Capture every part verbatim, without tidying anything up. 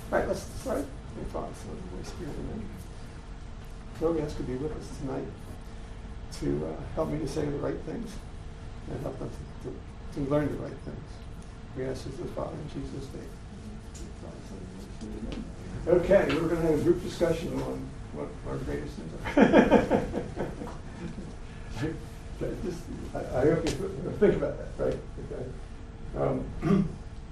All right, let's start. May Father, Son, and Holy Spirit, amen. Lord, we ask you to be with us tonight to uh, help me to say the right things and help us to, to, to learn the right things. We ask this, Father, in Jesus' name. Okay, we're going to have a group discussion on what our greatest sins are. Just, I, I hope you think about that, right? Okay. Um,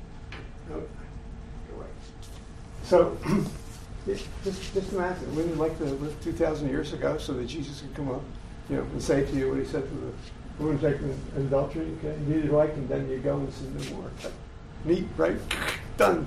so, just, just imagine, wouldn't you like to live two thousand years ago so that Jesus could come up, you know, and say to you what he said to the woman taken in adultery? Okay, you need it right, and then you go and sin no more. Okay. Neat, right? Done.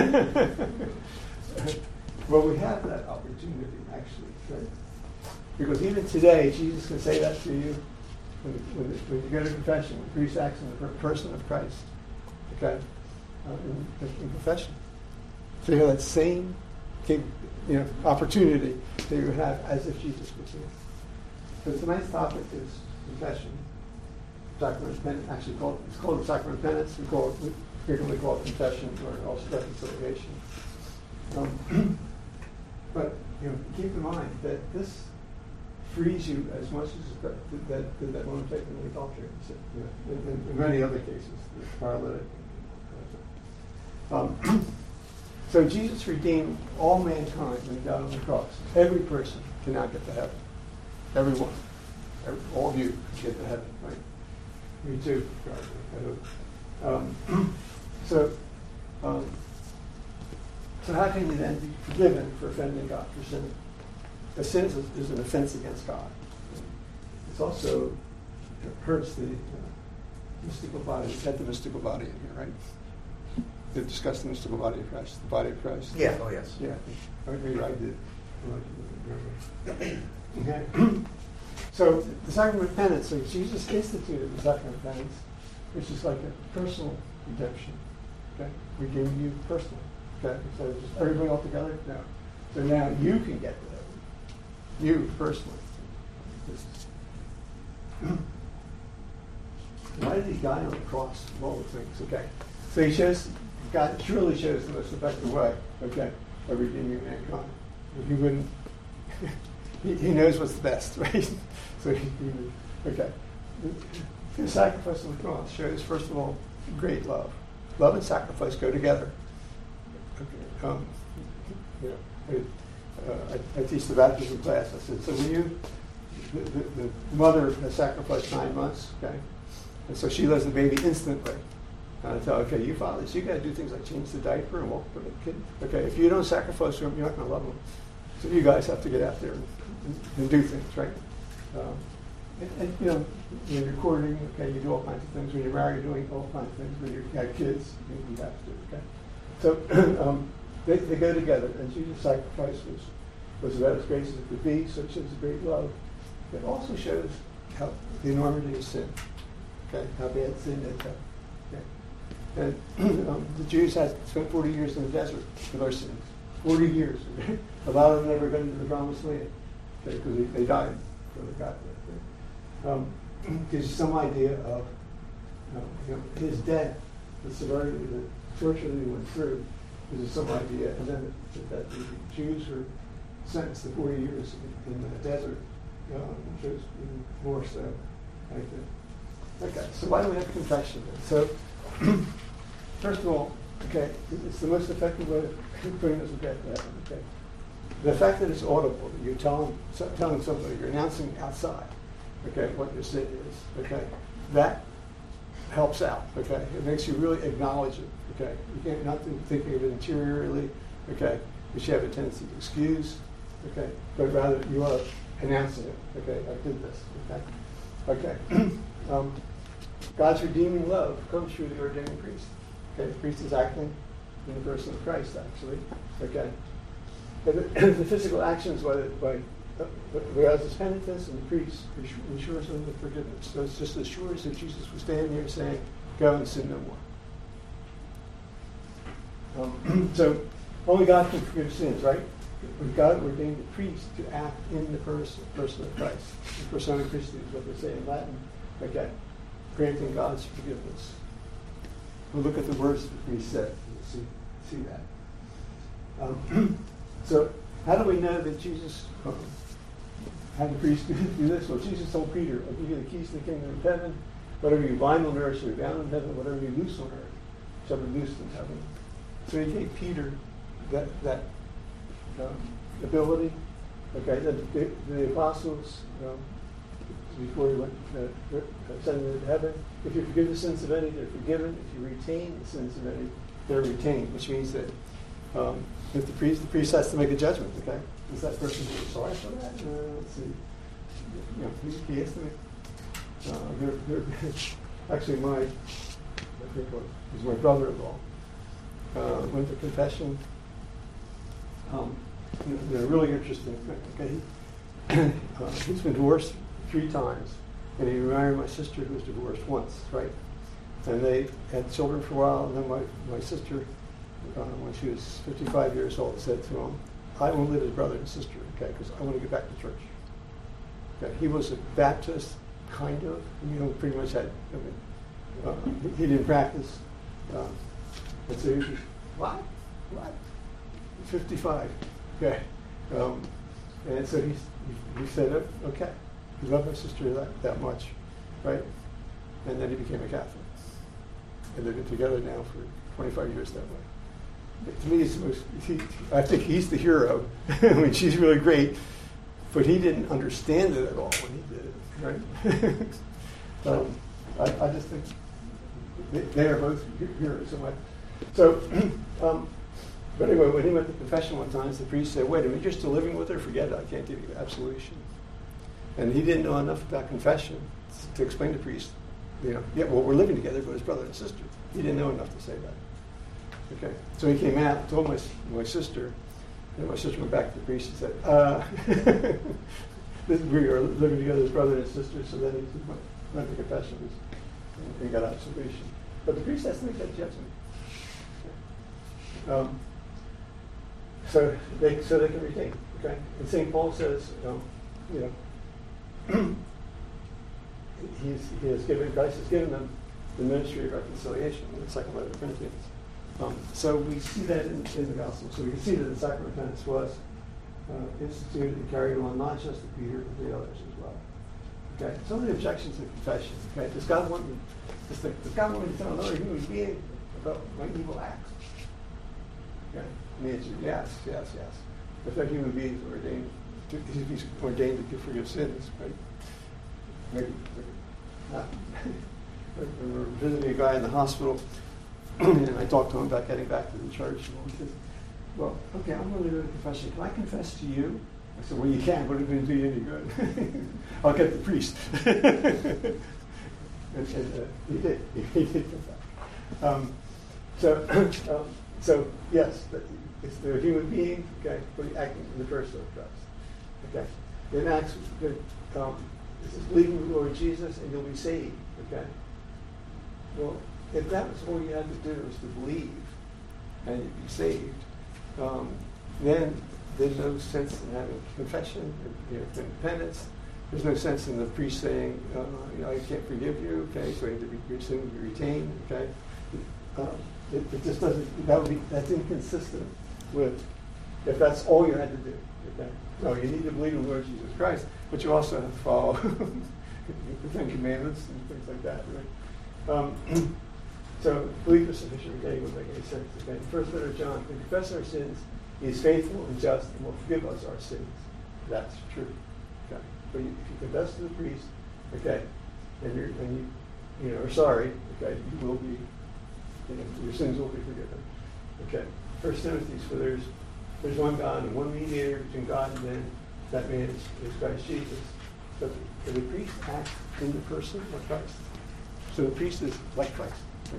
Well, we have that opportunity, actually, right? Because even today, Jesus can say that to you when, when, when you go to confession, when priest acts in the person of Christ, okay, uh, in, in confession. So you have that same, you know, opportunity that you would have as if Jesus was here. So tonight's topic is confession. Sacrament of penance, actually called, it's called the sacrament of penance. We call it, we frequently call it confession or also reconciliation. Um, but you know, keep in mind that this frees you as much as that that, that, that woman taken in adultery. You know, in, in, in many other cases, the paralytic. Um, so Jesus redeemed all mankind when he died on the cross. Every person can now get to heaven. Everyone, every, all of you can get to heaven, right? Me too. I hope. Um, so. Um, So how can you then be forgiven for offending God, for sinning? Because sin is, is an offense against God. It's also, it hurts the uh, mystical body. It's had the mystical body in here, right? They've discussed the mystical body of Christ, the body of Christ. Yeah, oh yes. Yeah, I agree, I did. Okay. So the sacrament of penance, so Jesus instituted the sacrament of penance, which is like a personal redemption. Okay? Redeeming you personally. Okay, so just everybody all together? No. So now you can get to heaven. You personally. Why did he die on the cross of all the things? Okay. So he shows, God truly shows the most effective way, okay, of redeeming mankind. If he wouldn't, he, he knows what's the best, right? So he, he would, okay. The, the sacrifice on the cross shows, first of all, great love. Love and sacrifice go together. Okay. Um, you know, I, uh, I, I teach the baptism class. I said, so when you, the, the, the mother has sacrificed nine months, okay, and so she loves the baby instantly. And I tell her, okay, you fathers, you got to do things like change the diaper and walk for the kid. Okay, if you don't sacrifice for them, you're not going to love them. So you guys have to get out there and, and, and do things, right? Um, and, and you know, when you're courting, okay, you do all kinds of things. When you're married, you're doing all kinds of things. When you have kids, you, you have to, okay. So um, they, they go together, and Jesus' sacrifice was, was about as great as it could be, so it shows a great love. It also shows how the enormity of sin, okay, how bad sin is. Okay? And um, the Jews had spent forty years in the desert for their sins. forty years. Okay? A lot of them never got into the promised land, okay, because they, they died before they got there. Okay? Um, gives you some idea of uh, you know, his death, the severity that torture that he went through, gives you some idea, and then that, that the Jews were sentenced to forty years in, in the desert, uh, which was even more so, I think. Okay, so why do we have confession then? So, first of all, okay, it's the most effective way of putting us to death to heaven, okay? The fact that it's audible, that you're telling, telling somebody, you're announcing outside, okay, what your sin is, okay, that helps out, okay? It makes you really acknowledge it, okay? You can't not thinking of it interiorly, okay? But you have a tendency to excuse, okay? But rather you are announcing it, okay? I did this, okay? Okay. um, God's redeeming love comes through the ordaining priest. Okay, the priest is acting in the person of Christ, actually. Okay. And the, the physical actions by, by uh, whereas his penitence and the priest ensures them the forgiveness. So it's just as sure as if Jesus was standing here saying, "Go and sin no more." Um, so only God can forgive sins, right? But God ordained the priest to act in the person, person of Christ. The persona Christi is what they say in Latin. Okay. Granting God's forgiveness. We'll look at the words that we said. We'll see, see that. Um, so how do we know that Jesus um, had the priest do this? Well, Jesus told Peter, I'll give you the keys to the kingdom of heaven. Whatever you bind on earth shall be bound in heaven. Whatever you loose on earth shall be loosed in heaven. So he gave Peter that that um, ability. Okay, the, the, the apostles, um, before he went uh, ascended to heaven, if you forgive the sins of any, they're forgiven. If you retain the sins of any, they're retained. Which means that um, if the priest, the priest has to make a judgment. Okay, is that person sorry for that? Uh, let's see. You know, he, he has to make. Uh, they're, they're actually my, I think it was my brother-in-law. Uh, went to confession. Um, they're really interesting. Okay, uh, he's been divorced three times, and he married my sister, who was divorced once, right? And they had children for a while, and then my my sister, uh, when she was fifty-five years old, said to him, "I want to live as brother and sister, okay? Because I want to get back to church." Okay, he was a Baptist. Kind of, you know, pretty much had, I mean, uh, he didn't practice. Uh, and so he was, what? What? fifty-five. Okay. Um, and so he, he, he said, okay. He loved my sister that, that much, right? And then he became a Catholic. And they've been together now for twenty-five years that way. But to me, it's the most, he, I think he's the hero. I mean, she's really great, but he didn't understand it at all when he did it. Right? um, I, I just think they, they are both heroes. So, um, but anyway, when he went to confession one time, the priest said, "Wait a minute, you're still living with her? Forget it. I can't give you absolution." And he didn't know enough about confession to explain to the priest, you know, yeah, well, we're living together, but as brother and sister. He didn't know enough to say that. Okay, so he came out, told my my sister, and my sister went back to the priest and said, uh, we are living together as brother and sister, so then he went, went to confession and, and got absolution. But the priest has to make that judgment. Um, so they so they can retain. Okay, and Saint Paul says, you know, you know he's he has given Christ has given them the ministry of reconciliation in the second letter of Corinthians. Um, so we see that in, in the gospel. So we can see that the sacrament of penance was Uh, instituted and carried on not just to Peter but the others as well. Okay, some of the objections to confession. Okay, does God want me? Just think, does God want me to tell another human being about my evil acts? Okay, and the answer is yes, yes, yes. If that human being is ordained, to, he's ordained to forgive sins, right? Maybe. Uh, we were visiting a guy in the hospital, and I talked to him about getting back to the church, and he says, "Well, okay, I'm going to go to confession. Can I confess to you?" I said, "Well, you can, but it didn't do you any good. I'll get the priest." and, and uh, he did. He did confess. Um, so, um, so yes, it's the human being, okay, but acting in the person of Christ. Okay, in Acts, um, this is believe in the Lord Jesus, and you'll be saved. Okay. Well, if that was all you had to do was to believe, and you'd be saved. Um, then there's no sense in having confession, you know, penance. There's no sense in the priest saying, uh, you know, "I can't forgive you." Okay, so you have to be, your sin will be retained. Okay, um, it, it just doesn't. That would be that's inconsistent with if that's all you had to do. Okay, no, you need to believe in the Lord Jesus Christ, but you also have to follow the Ten Commandments and things like that. Right? Um, So, belief is sufficient regain would make any sense. Okay? First letter of John, we confess our sins, he is faithful and just and will forgive us our sins. That's true. Okay? But you, if you confess to the priest, okay, and, you're, and you, you know, are sorry, okay, you will be, you know, your sins will be forgiven. Okay? First Timothy, for there's there's one God and one mediator between God and man. That man is, is Christ Jesus. But the, the priest acts in the person of Christ. So the priest is like Christ.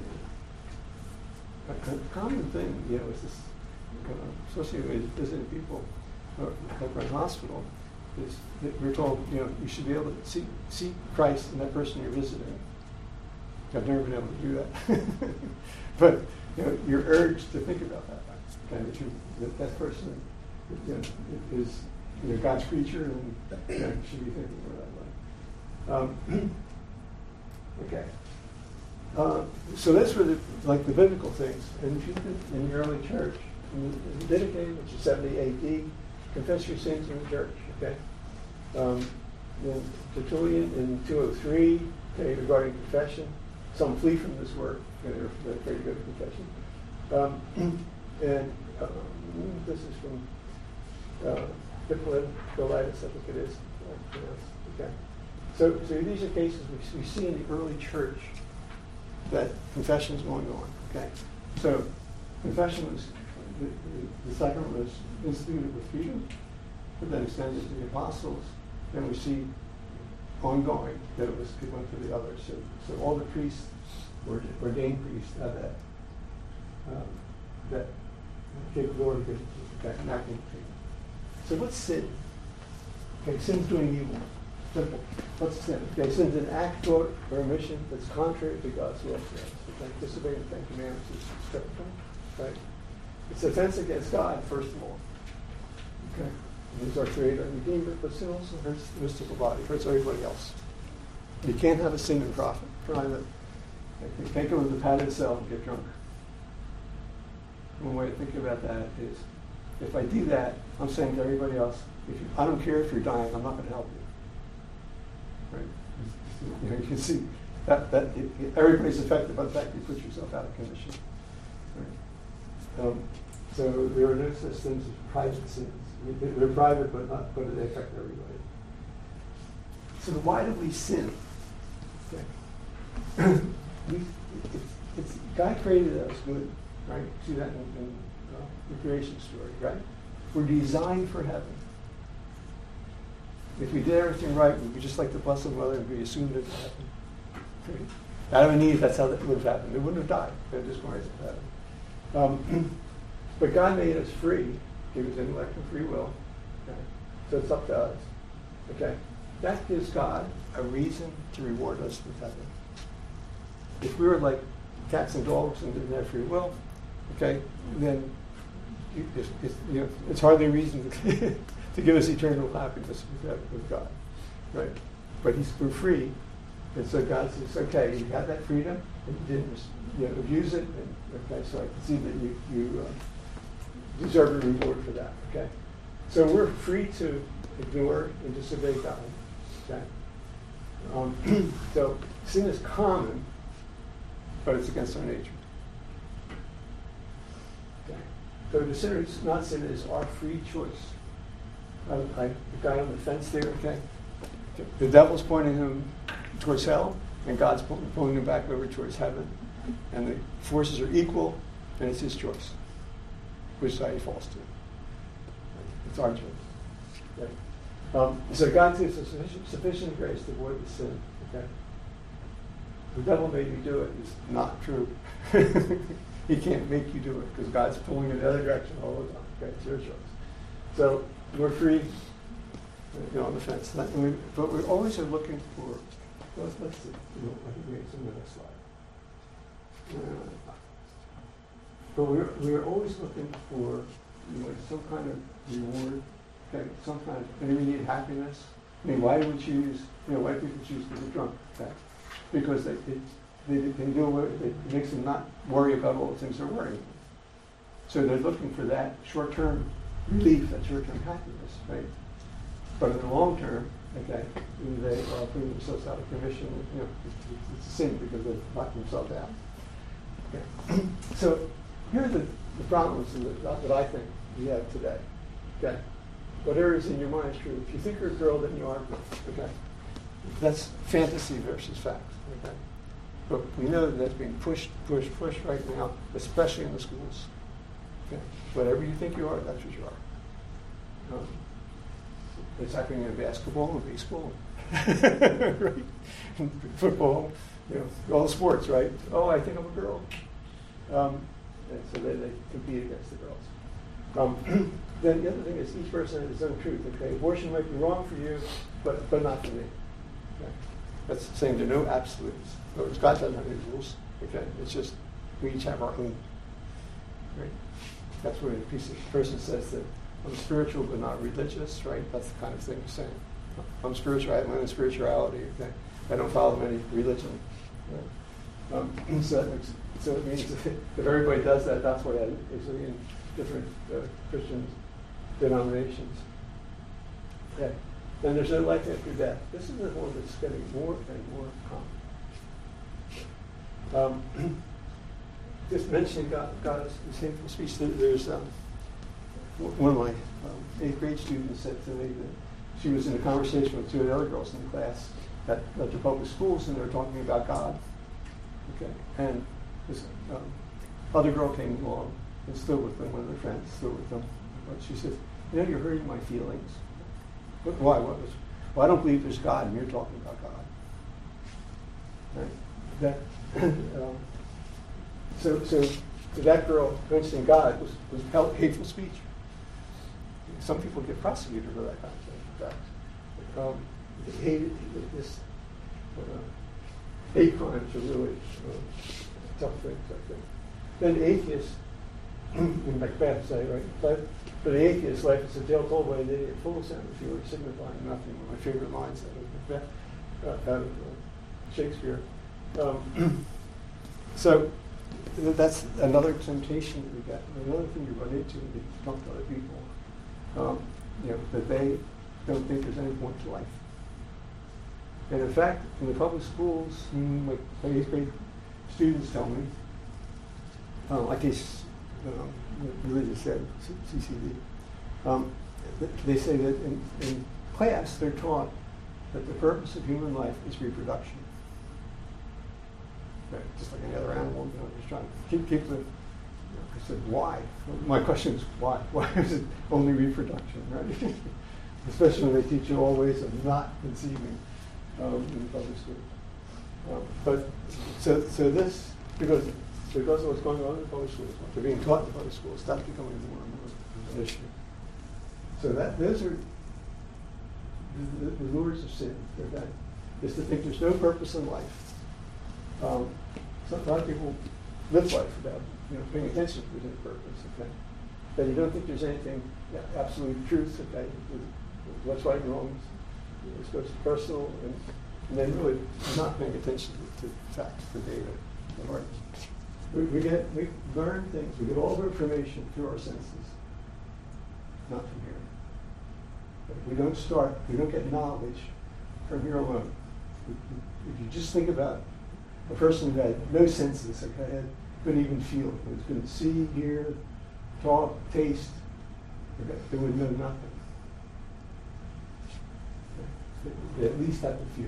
A, a common thing, you know, is this, uh, especially when you're visiting people uh, like in a hospital, is that we're told, you know, you should be able to see see Christ in that person you're visiting. I've never been able to do that, but you know, you're urged to think about that. Okay, that, you, that that person, you know, is you know, God's creature, and you know, should be thinking about that way. Um, okay. Uh, so that's where the, like the biblical things. And if you look in the early church, in the Didache, which is seventy A D, confess your sins in the church, okay? Um, then Tertullian in two oh three, okay, regarding confession. Some flee from this work, and they're, they're afraid to go to confession. Um, and um, this is from uh, Hippolytus, I think it is. Okay. So, so these are cases we, we see in the early church that confession is going on. Okay. So confession was the, the, the second was instituted with Peter, but then extended to the apostles. Then we see ongoing that it was it went to the others. So, so all the priests, or ordained priests, had that um, that capability to that acting. So what's sin? Okay, sin's doing evil. Simple. What's sin? Okay, sin's an act, thought, or omission that's contrary to God's will for us. Okay, disobeying the Ten Commandments is strict, right? It's offense against God, first of all. Okay, and He's our Creator and Redeemer, but sin also hurts the mystical body, hurts everybody else. You can't have a sin in profit, private. You can't go to the padded cell and get drunk. One way to think about that is, if I do that, I'm saying to everybody else, if you, I don't care if you're dying, I'm not going to help you. Right? You know, you can see that, that it, it, everybody's affected by the fact you put yourself out of condition. Right? Um, so there are no such things as private sins. They're private, but not, but they affect everybody. So why do we sin? Okay. we, it's, it's, God created us good, right? See that in, in uh, the creation story, right? We're designed for heaven. If we did everything right, we'd be just like the Blessed Mother and be assumed into heaven. Okay. Adam and Eve, that's how that would have happened. They wouldn't have died. They'd just gone into heaven. Um, but God made us free. Gave us intellect and free will. Okay. So it's up to us. Okay. That gives God a reason to reward us with heaven. If we were like cats and dogs and didn't have free will, okay, then it's, it's, you know, it's hardly a reason to, to give us eternal happiness with, with God, right? But he's, we're free, and so God says, okay, you got that freedom, and you didn't, you know, abuse it, and, okay, so I can see that you, you uh, deserve a reward for that, okay? So we're free to ignore and disobey God, okay? Um, so sin is common, but it's against our nature. Okay. So the sinner is not sin is our free choice. I, I, the guy on the fence there, okay? The devil's pointing him towards hell, and God's pulling him back over towards heaven. And the forces are equal, and it's his choice, which side he falls to. It's our choice. Okay? Um, so God gives us sufficient, sufficient grace to avoid the sin. Okay? The devil made you do it is not true. He can't make you do it because God's pulling you in the other direction all the time. Okay, it's your choice. So we're free, you know, on the fence. And we, but we always are looking for. Let's, let's see. You know, I think we have some of the next slide. Uh, but we're we're always looking for, you know, some kind of reward. Okay, some kind of maybe we need happiness. I mean, why do we choose? You know, why do people choose to get drunk? Okay. Because they, they, they, they do it, it makes them not worry about all the things they're worrying about. So they're looking for that short-term relief, that short-term happiness, right? But in the long term, okay, they are putting themselves out of commission. You know, it's, it's a sin because they've locked themselves out. Okay. So here are the, the problems that, that I think we have today. Okay. Whatever is in your mind is true. If you think you're a girl, then you are a girl. Okay. That's fantasy versus fact. Okay? But we know that that's being pushed, pushed, pushed right now, especially in the schools. Okay? Whatever you think you are, that's what you are. Um, it's happening in basketball and baseball, right? Football, you know, all the sports, right? Oh, I think I'm a girl. Um, and so they, they compete against the girls. Um, then the other thing is each person has his own truth. Okay, abortion might be wrong for you, but but not for me. Okay? That's saying there are no absolutes. In other words, God doesn't have any rules. Okay, it's just we each have our own. Right? That's where a person says that I'm spiritual but not religious. Right? That's the kind of thing he's saying. I'm spiritual. I have my own spirituality. Okay, I don't follow any religion. Right? Um, so that makes, so it means if everybody does that, that's what I is. different uh, Christian denominations. Okay. Then there's no life after death. This is the one that's getting more and more common. Um, just mentioning God, God is the hateful speech. There's um, one of my um, eighth grade students said to me that she was in a conversation with two other girls in the class at, at the public schools, and they were talking about God. Okay, and this um, other girl came along and stood with them, one of their friends stood with them. But she said, "You know, you're hurting my feelings." But why? What was? Well, I don't believe there's God, and you're talking about God. Right? That. um, so, so, so that girl mentioning God was was hateful speech. Some people get prosecuted for that kind of thing. In fact, um, hated this. Uh, hate crimes are really uh, tough things, I think. Then atheists, in Macbeth say, right? But for the atheist, life is a tale told by an idiot, full of sound and fury, signifying nothing. One of my favorite lines out of Macbeth, uh, out of uh, Shakespeare. Um, so that's another temptation that we get. Another thing you run into when you talk to other people, um, you know, that they don't think there's any point to life. And in fact, in the public schools, my eighth grade students tell me, uh, like they um, religious said, C C D, um, they say that in, in class they're taught that the purpose of human life is reproduction. Right? Just like any other animal, you know, just trying to keep, keep the, you know, I said, why? My question is why? Why is it only reproduction, right? Especially when they teach you all ways of not conceiving. Um, in the public schools. Um, but so so this because because of what's going on in the public schools, what they're being taught in the public schools, that's becoming more and more an issue. So that those are the, the, the lures of sin. Okay, is to think there's no purpose in life. Um, so a lot of people live life without you know paying attention to there's any purpose. Okay, that you don't think there's anything yeah, absolute truth. Okay, with, with what's right and wrong. It goes personal, and, and then really not paying attention to, to facts, the data, the heart. We, we get we learn things. We get all the information through our senses, not from here. We don't start. We don't get knowledge from here alone. If you just think about a person who had no senses, okay, had, couldn't even feel, couldn't see, hear, talk, taste, okay, they would know nothing. They at least have to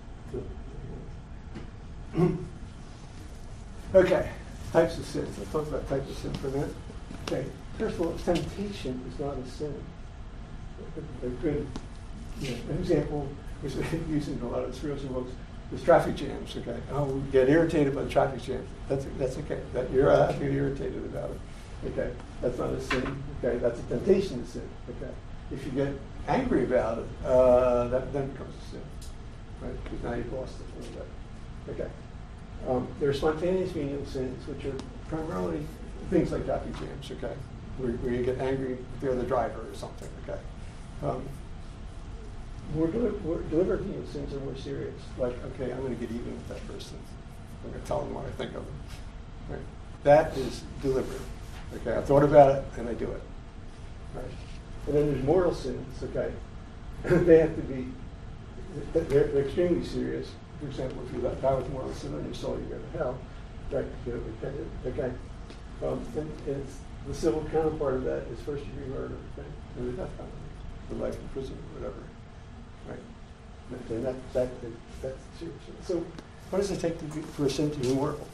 feel. Okay, types of sins. Let's talk about types of sin for a minute. Okay, first of all, temptation is not a sin. A good, you know, an example, which we're using in a lot of spiritual books, is traffic jams. Okay, oh, we get irritated by the traffic jams. That's that's okay. That you're allowed to get irritated about it. Okay, that's not a sin. Okay, that's a temptation to sin. Okay, if you get angry about it, uh, that then becomes a sin, right? Because now you've lost it a little bit. Okay. Um, there are spontaneous venial sins, which are primarily things like traffic jams, okay, where, where you get angry with the other driver or something, okay. Um, more, deli- more deliberate venial sins are more serious, like, okay, I'm going to get even with that person. I'm going to tell them what I think of them. Right? That is deliberate. Okay, I thought about it and I do it. Right? And then there's mortal sins, okay. They have to be, they're, they're extremely serious. For example, if you let die with mortal sin on your soul, you go to hell. Right? You don't repent it. Okay. Um, and, and it's, the civil counterpart of that is first degree murder, okay? And the death penalty, for life in prison or whatever. Right? And that, that, that, that's serious. So, what does it take to be, for a sin to be mortal?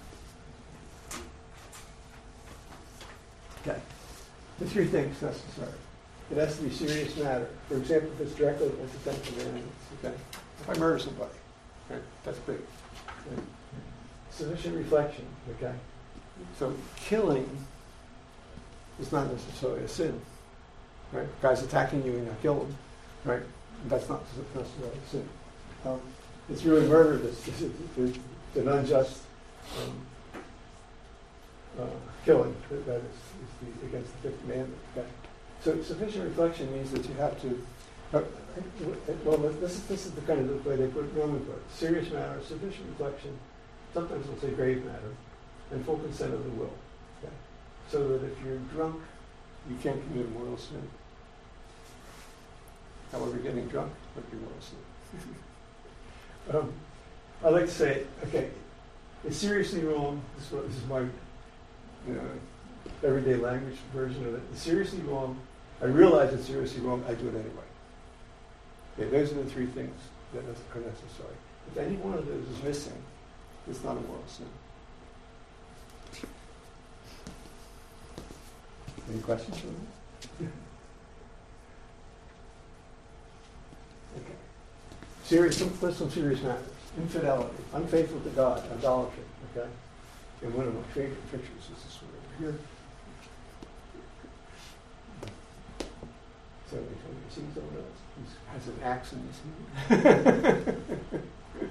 Okay. The three things necessary. It has to be a serious matter. For example, if it's directly against the Ten Commandments, okay? If I murder somebody, okay, that's big. Okay. Sufficient reflection, okay? So killing is not necessarily a sin, right? The guy's attacking you and you kill him, right? That's not necessarily a sin. Um, it's really murder that's it's an unjust um, uh, killing that is, is the, against the Fifth Commandment, okay? So sufficient reflection means that you have to, uh, well, this is, this is the kind of the way they put it, normally put it. Serious matter, sufficient reflection, sometimes we'll say grave matter, and full consent of the will. Okay? So that if you're drunk you can't commit a mortal sin. However, getting drunk might be mortal sin. um, I like to say, okay, it's seriously wrong. This is, what, this is my you know, everyday language version of it. It's seriously wrong. I realize it's seriously wrong. I do it anyway. Okay, those are the three things that are necessary. If any one of those is missing, it's not a moral sin. Any questions for me? Okay. Serious, some, let's some serious matters. Infidelity, unfaithful to God, idolatry. Okay. And one of my favorite pictures is this one over here. So if you see someone else, he has an axe in his hand.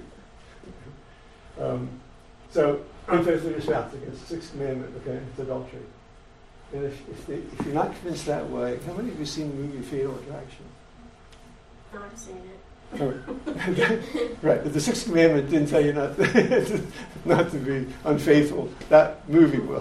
um, so unfaithful to your spouse against the sixth commandment. Okay, it's adultery. And if if, they, if you're not convinced that way, how many of you have seen the movie Fatal Attraction? I've seen it. Right, but the sixth commandment didn't tell you not to, not to be unfaithful. That movie will.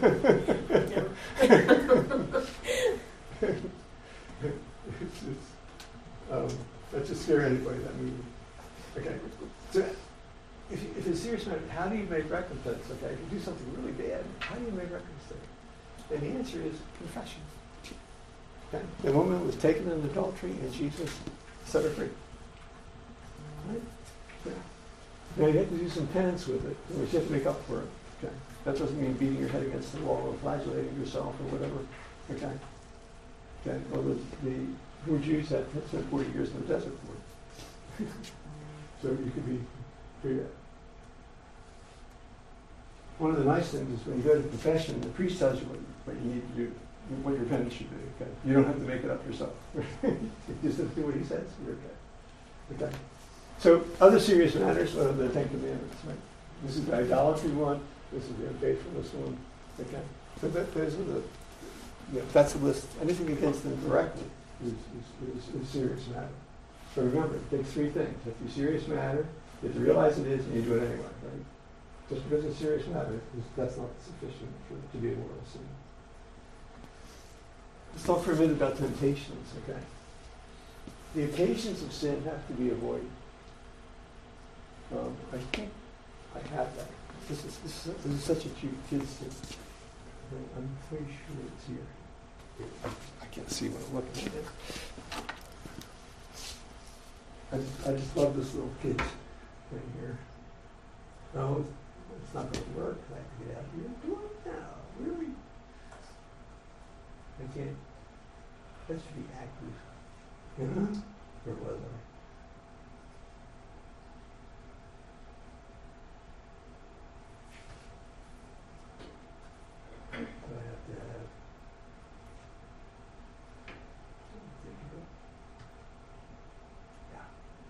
it's, it's, um, that just scare anybody, that movie. Okay, so if, you, if it's serious matter, how do you make recompense? Okay, if you do something really bad, how do you make recompense? And the answer is confession. Okay? The woman was taken in adultery, and Jesus set her free. Right? Yeah. Now you have to do some penance with it, which you have to make up for it. Okay. That doesn't mean beating your head against the wall or flagellating yourself or whatever. Okay. Okay. Well, the, the poor Jews had spent forty years in the desert for it. So you could be free. One of the nice things is when you go to confession, the priest tells you what, what you need to do, what your penance should be. Okay. You don't have to make it up yourself. You just have to do what he says. You're okay. Okay. So other serious matters are the Ten Commandments, right? This is the idolatry one. This is the unfaithfulness one. Okay. So that, those are the, you know, that's the list. Anything against them directly is, is, is, is serious matter. So remember, it takes three things. If it's a serious matter, you have to realize it is, and you do it anyway, right? Just because it's a serious matter, that's not sufficient for it to be a moral sin. Let's talk for a minute about temptations, okay? The occasions of sin have to be avoided. Um, I think I have that. This is, this is, this is such a cute kid's thing. I'm pretty sure it's here. I, I can't see what I'm looking at. I, I just love this little kid right here. No, it's, it's not going to work. I have to get out of here. What now? Really? I can't. That should be active. Mm-hmm. Where was I? I have to have. Yeah.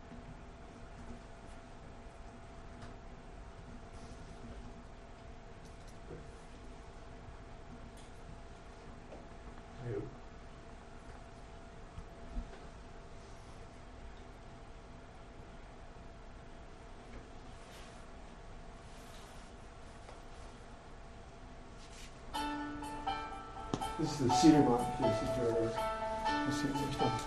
I hope. This is the cedar mountain piece of your let's see what stuff.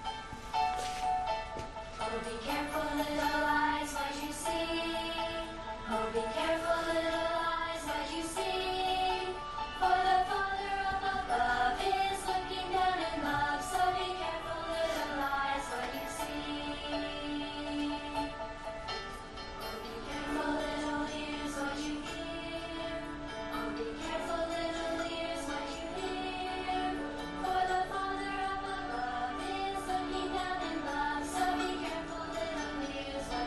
Oh, be careful, little eyes, what you see. Oh, be careful, little eyes, what you see. For the Father up above is looking down in love. So be careful, little eyes, what you see. Oh, be careful, little ears, what you hear. Oh, be careful, little ears, what you hear. For the Father up above is looking down in love. So be careful, little ears, what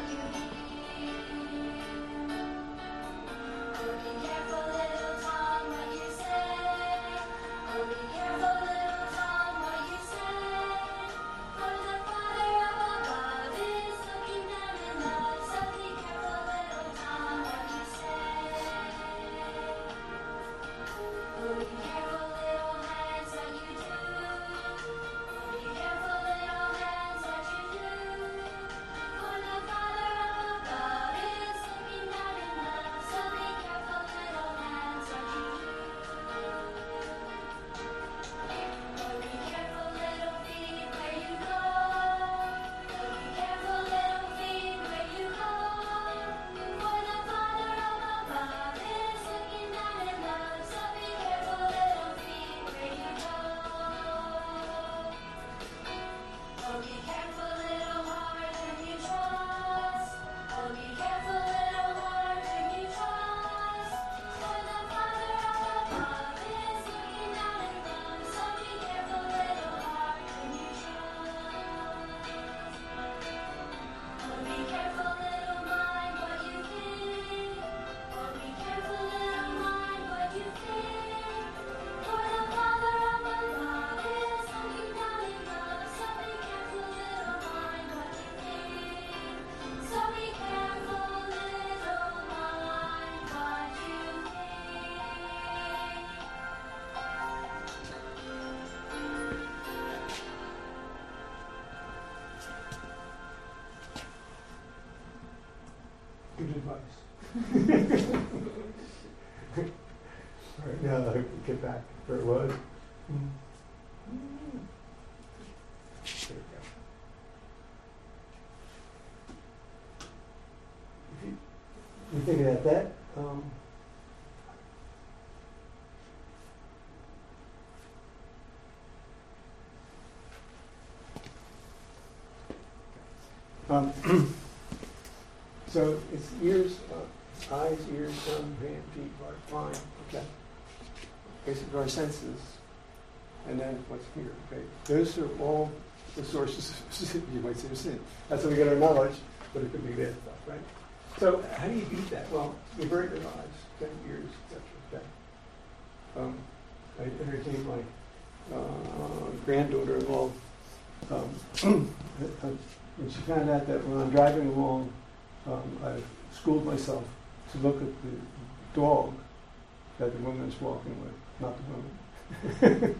advice. All right, now I get back where it was. Mm. There we go. If you, you think about that, um, Um, so it's ears, uh, eyes, ears, tongue, hand, feet, heart, mind. Okay. Basically our senses, and then what's here. Okay. Those are all the sources of sin. You might say of sin. That's how we get our knowledge, but it could be bad stuff, right? So how do you beat that? Well, you burn your eyes, ten ears, et cetera. Okay. Um, I entertained my uh, granddaughter-in-law. Um, And she found out that when I'm driving along, um, I've schooled myself to look at the dog that the woman's walking with, not the woman.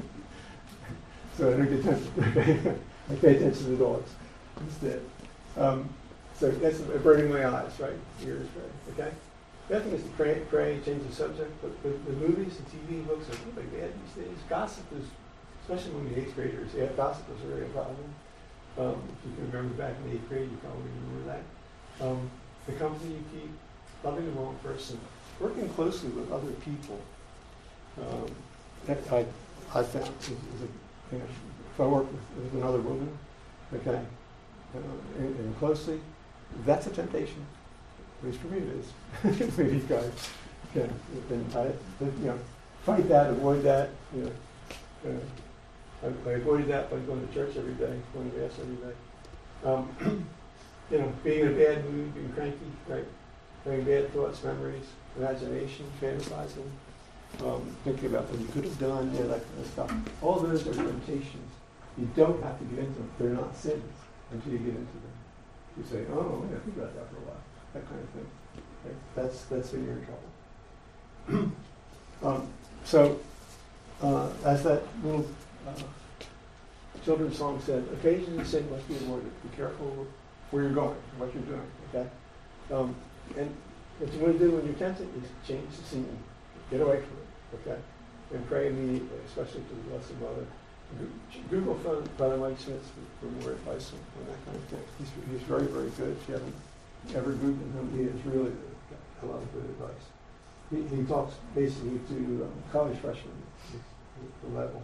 So I don't get tempted. I pay attention to the dogs instead. Um, so that's averting my eyes, right? Ears, right? Okay? The other thing is to pray, pray, change the subject. But the, the movies and T V books are really bad these days. Gossip is, especially when the eighth graders, yeah, gossip is really a problem. Um, if you can remember back in the eighth grade, you probably remember that. Um, the company you keep, loving the wrong person, working closely with other people. Um, that I, I found is, is a, you know, if I work with, with another woman, okay, uh, and, and closely, that's a temptation. At least for me it is. Maybe you guys can, and I, you know, fight that, avoid that, you know. Uh, I, I avoided that by going to church every day, going to mass every day. Um, you know, being in a bad mood, being cranky, right? Having bad thoughts, memories, imagination, fantasizing, um, thinking about what you could have done, yeah, that kind of stuff. All those are temptations. You don't have to get into them. They're not sins until you get into them. You say, oh, yeah, think about that for a while. That kind of thing. Right? That's that's when you're in trouble. um, so, uh, as that little Uh, children's song said, occasionally sin must be avoided. Be careful where you're going, what you're doing, okay? Um, and what you want to do when you're tempted is change the scene. Get away from it, okay? And pray immediately, especially to the Blessed Mother. Google Father Mike Smith for, for more advice on, on that kind of thing. He's, he's very, very good. If you haven't ever Googled him, he is really got a lot of good advice. He, he talks basically to um, college freshmen, the level.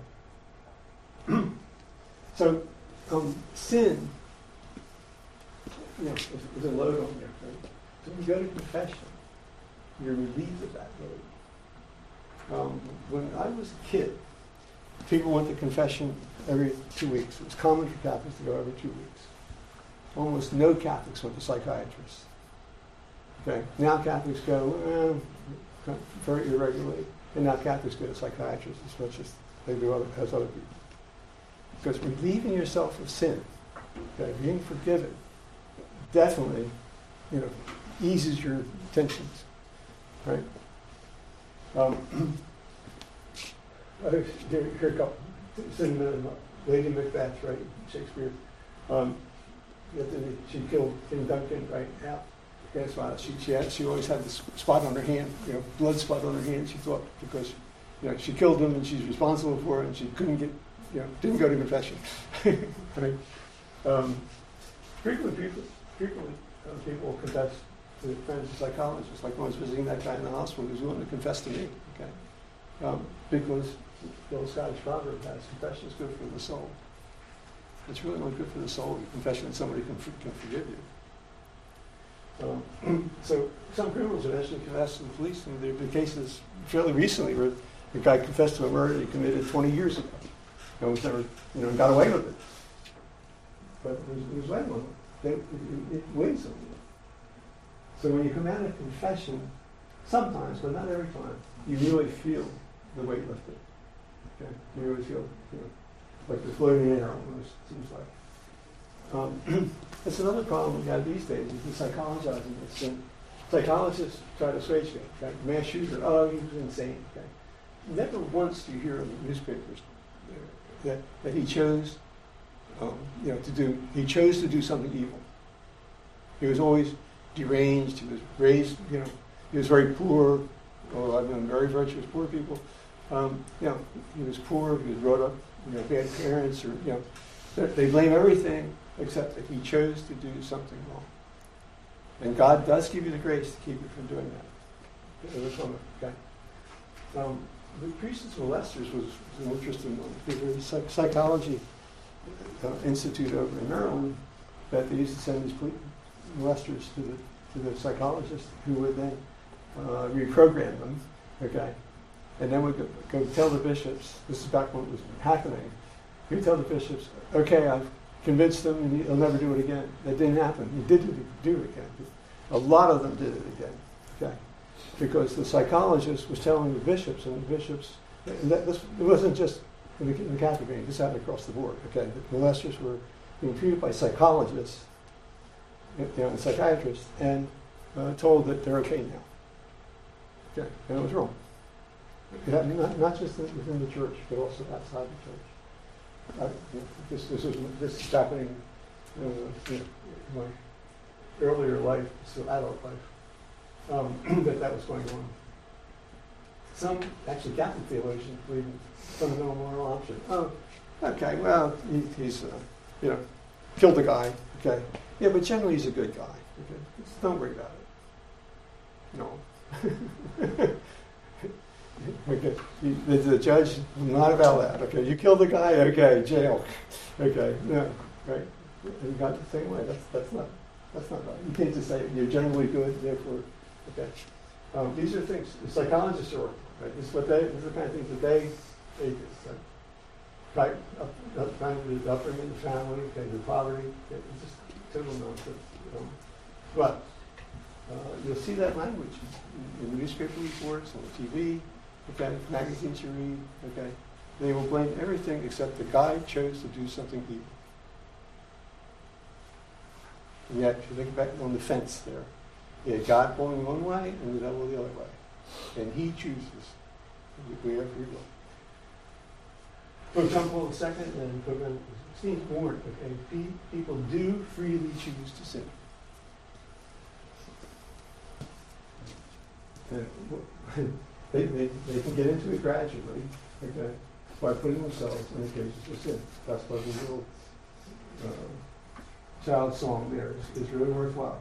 So, um, sin, you know, is, is a load on you. Right? So when you go to confession, you're relieved of that load. Um, when I was a kid, people went to confession every two weeks. It was common for Catholics to go every two weeks. Almost no Catholics went to psychiatrists. Okay, now Catholics go eh, very irregularly, and now Catholics go to psychiatrists as much as they do other, as other people. Because relieving yourself of sin, okay, being forgiven, definitely, you know, eases your tensions, right? Um, here, here a couple, Cinnamon, Lady Macbeth, right? Shakespeare. Um, she killed King Duncan, right? Out. That's why she she had, she always had this spot on her hand, you know, blood spot on her hand. She thought because, you know, she killed him and she's responsible for it, and she couldn't get. You know, didn't go to confession. Right? Um, frequently, people, frequently uh, people will confess to friends and psychologists, like when I was visiting that guy in the hospital who was willing to confess to me. Okay, um, because the old Scottish proverb has confession is good for the soul. It's really not good for the soul. Confession that somebody can, can forgive you. Um, so some criminals have actually confessed to the police, and there have been cases fairly recently where the guy confessed to a murder he committed twenty years ago. No one's never, you know, got away with it. But there's, there's way more. They, it, it weighs on you. So when you come out of confession, sometimes, but not every time, you really feel the weight lifted. Okay? You really feel, you know, like the floating air almost, it seems like. Um, that's another problem we have these days, is the psychologizing. It's, uh, psychologists try to assuage you. Okay? Mass shooter, oh, he was insane. Okay? Never once do you hear in the newspapers That, that he chose, um, you know, to do. He chose to do something evil. He was always, deranged. He was raised, you know, he was very poor. Well, I've known very virtuous poor people. Um, you know, he was poor. He was brought up, you know, bad parents, or you know, they, they blame everything except that he chose to do something wrong. And God does give you the grace to keep you from doing that. To overcome it. Okay. Um, the priests and molesters was, was an interesting one. There's a psych- psychology uh, institute over in Maryland that they used to send these police molesters to the to the psychologist, who would then uh, reprogram them. Okay. And then would go, go tell the bishops. This is back when it was happening. He would tell the bishops, "Okay, I've convinced him, and he'll never do it again." That didn't happen. He did do it again. A lot of them did it again. Okay. Because the psychologist was telling the bishops, and the bishops, and that, this, it wasn't just in the, in the Catholic community, this happened across the board. Okay, the molesters were being treated by psychologists, you know, and psychiatrists, and uh, told that they're okay now. Okay, and it was wrong. It happened not, not just within the church, but also outside the church. I, you know, this, this is this is happening uh, you know, in my earlier life, still adult life. Um, that that was going on. Some, actually Catholic theologians believe in fundamental moral option. Oh, okay, well, he, he's, uh, you know, killed the guy, okay. Yeah, but generally he's a good guy, okay. Just don't worry about it. No. Okay, he, the, the judge, not about that, okay. You killed the guy, okay, jail. Okay, no, right. And God the same way, that's, that's not, that's not right. You can't just say you're generally good, therefore. Okay, um, these are things the psychologists are working. Right, this is what they. This is the kind of things that they they do. Right? Right, up, up, kind of the upbringing in the family, okay, the poverty. Okay, it's just total nonsense. You know? But uh, you'll see that language in, in the newspaper reports, on the T V, okay, magazines you read. Okay, they will blame everything except the guy chose to do something evil. And yet, if you look back on the fence there. You had God going one way and the devil the other way. And he chooses. We have free will. Pope John Paul the Second and Pope John the Sixteenth warned, okay, people do freely choose to sin. And they, they, they can get into it gradually, okay, by putting themselves in occasions of sin. That's why the little uh, child song there is, is really worthwhile.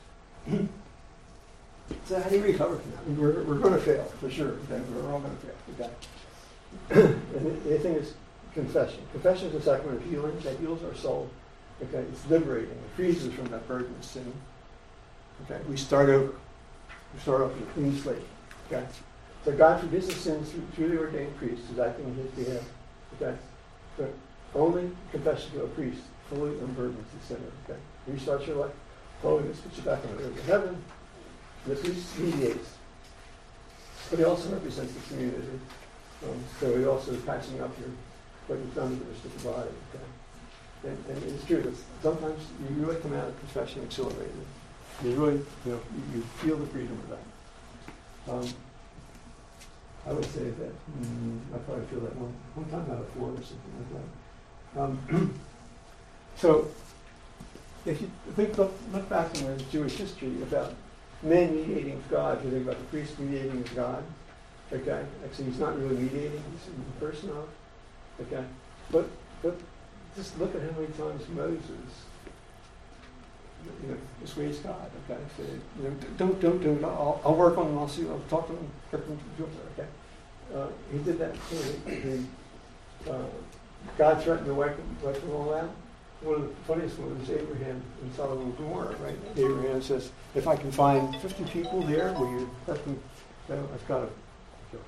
So how do you recover from that? We're, we're going to fail, for sure. Okay? We're all going to fail. Okay? And the, the thing is confession. Confession is a sacrament of healing that heals our soul. Okay? It's liberating. It frees us from that burden of sin. Okay? We start over. We start off with a clean slate. Okay? So God forgives us sins through, through the ordained priest who's acting on his behalf. Okay? But only confession to a priest fully unburdens the sinner. Okay? Restarts your life. Holiness puts you back on the road to heaven. The priest mediates, but he also represents the community. Um, so he also is patching up your what you've done to the rest of the body. Okay? And, and it's true that sometimes you really come out of confession exhilarated. You really, you know, you, you feel the freedom of that. Um, I would say that mm, I probably feel that one one time out of four or something like that. Um, so, if you think look, look back in the Jewish history about men mediating with God, if you think about the priest mediating with God, okay, actually he's not really mediating, he's in the person of, okay, but but just look at how many times Moses, you know, persuades God, okay, so, you know, don't don't do it. I'll, I'll work on him. I'll see. I'll talk to him. Okay, uh, he did that. You know, uh, God threatened to wipe them, wipe them all out. One of the funniest ones is Abraham in Sodom and Gomorrah, right? Abraham says, if I can find fifty people there where you're perfect, well, I've got to kill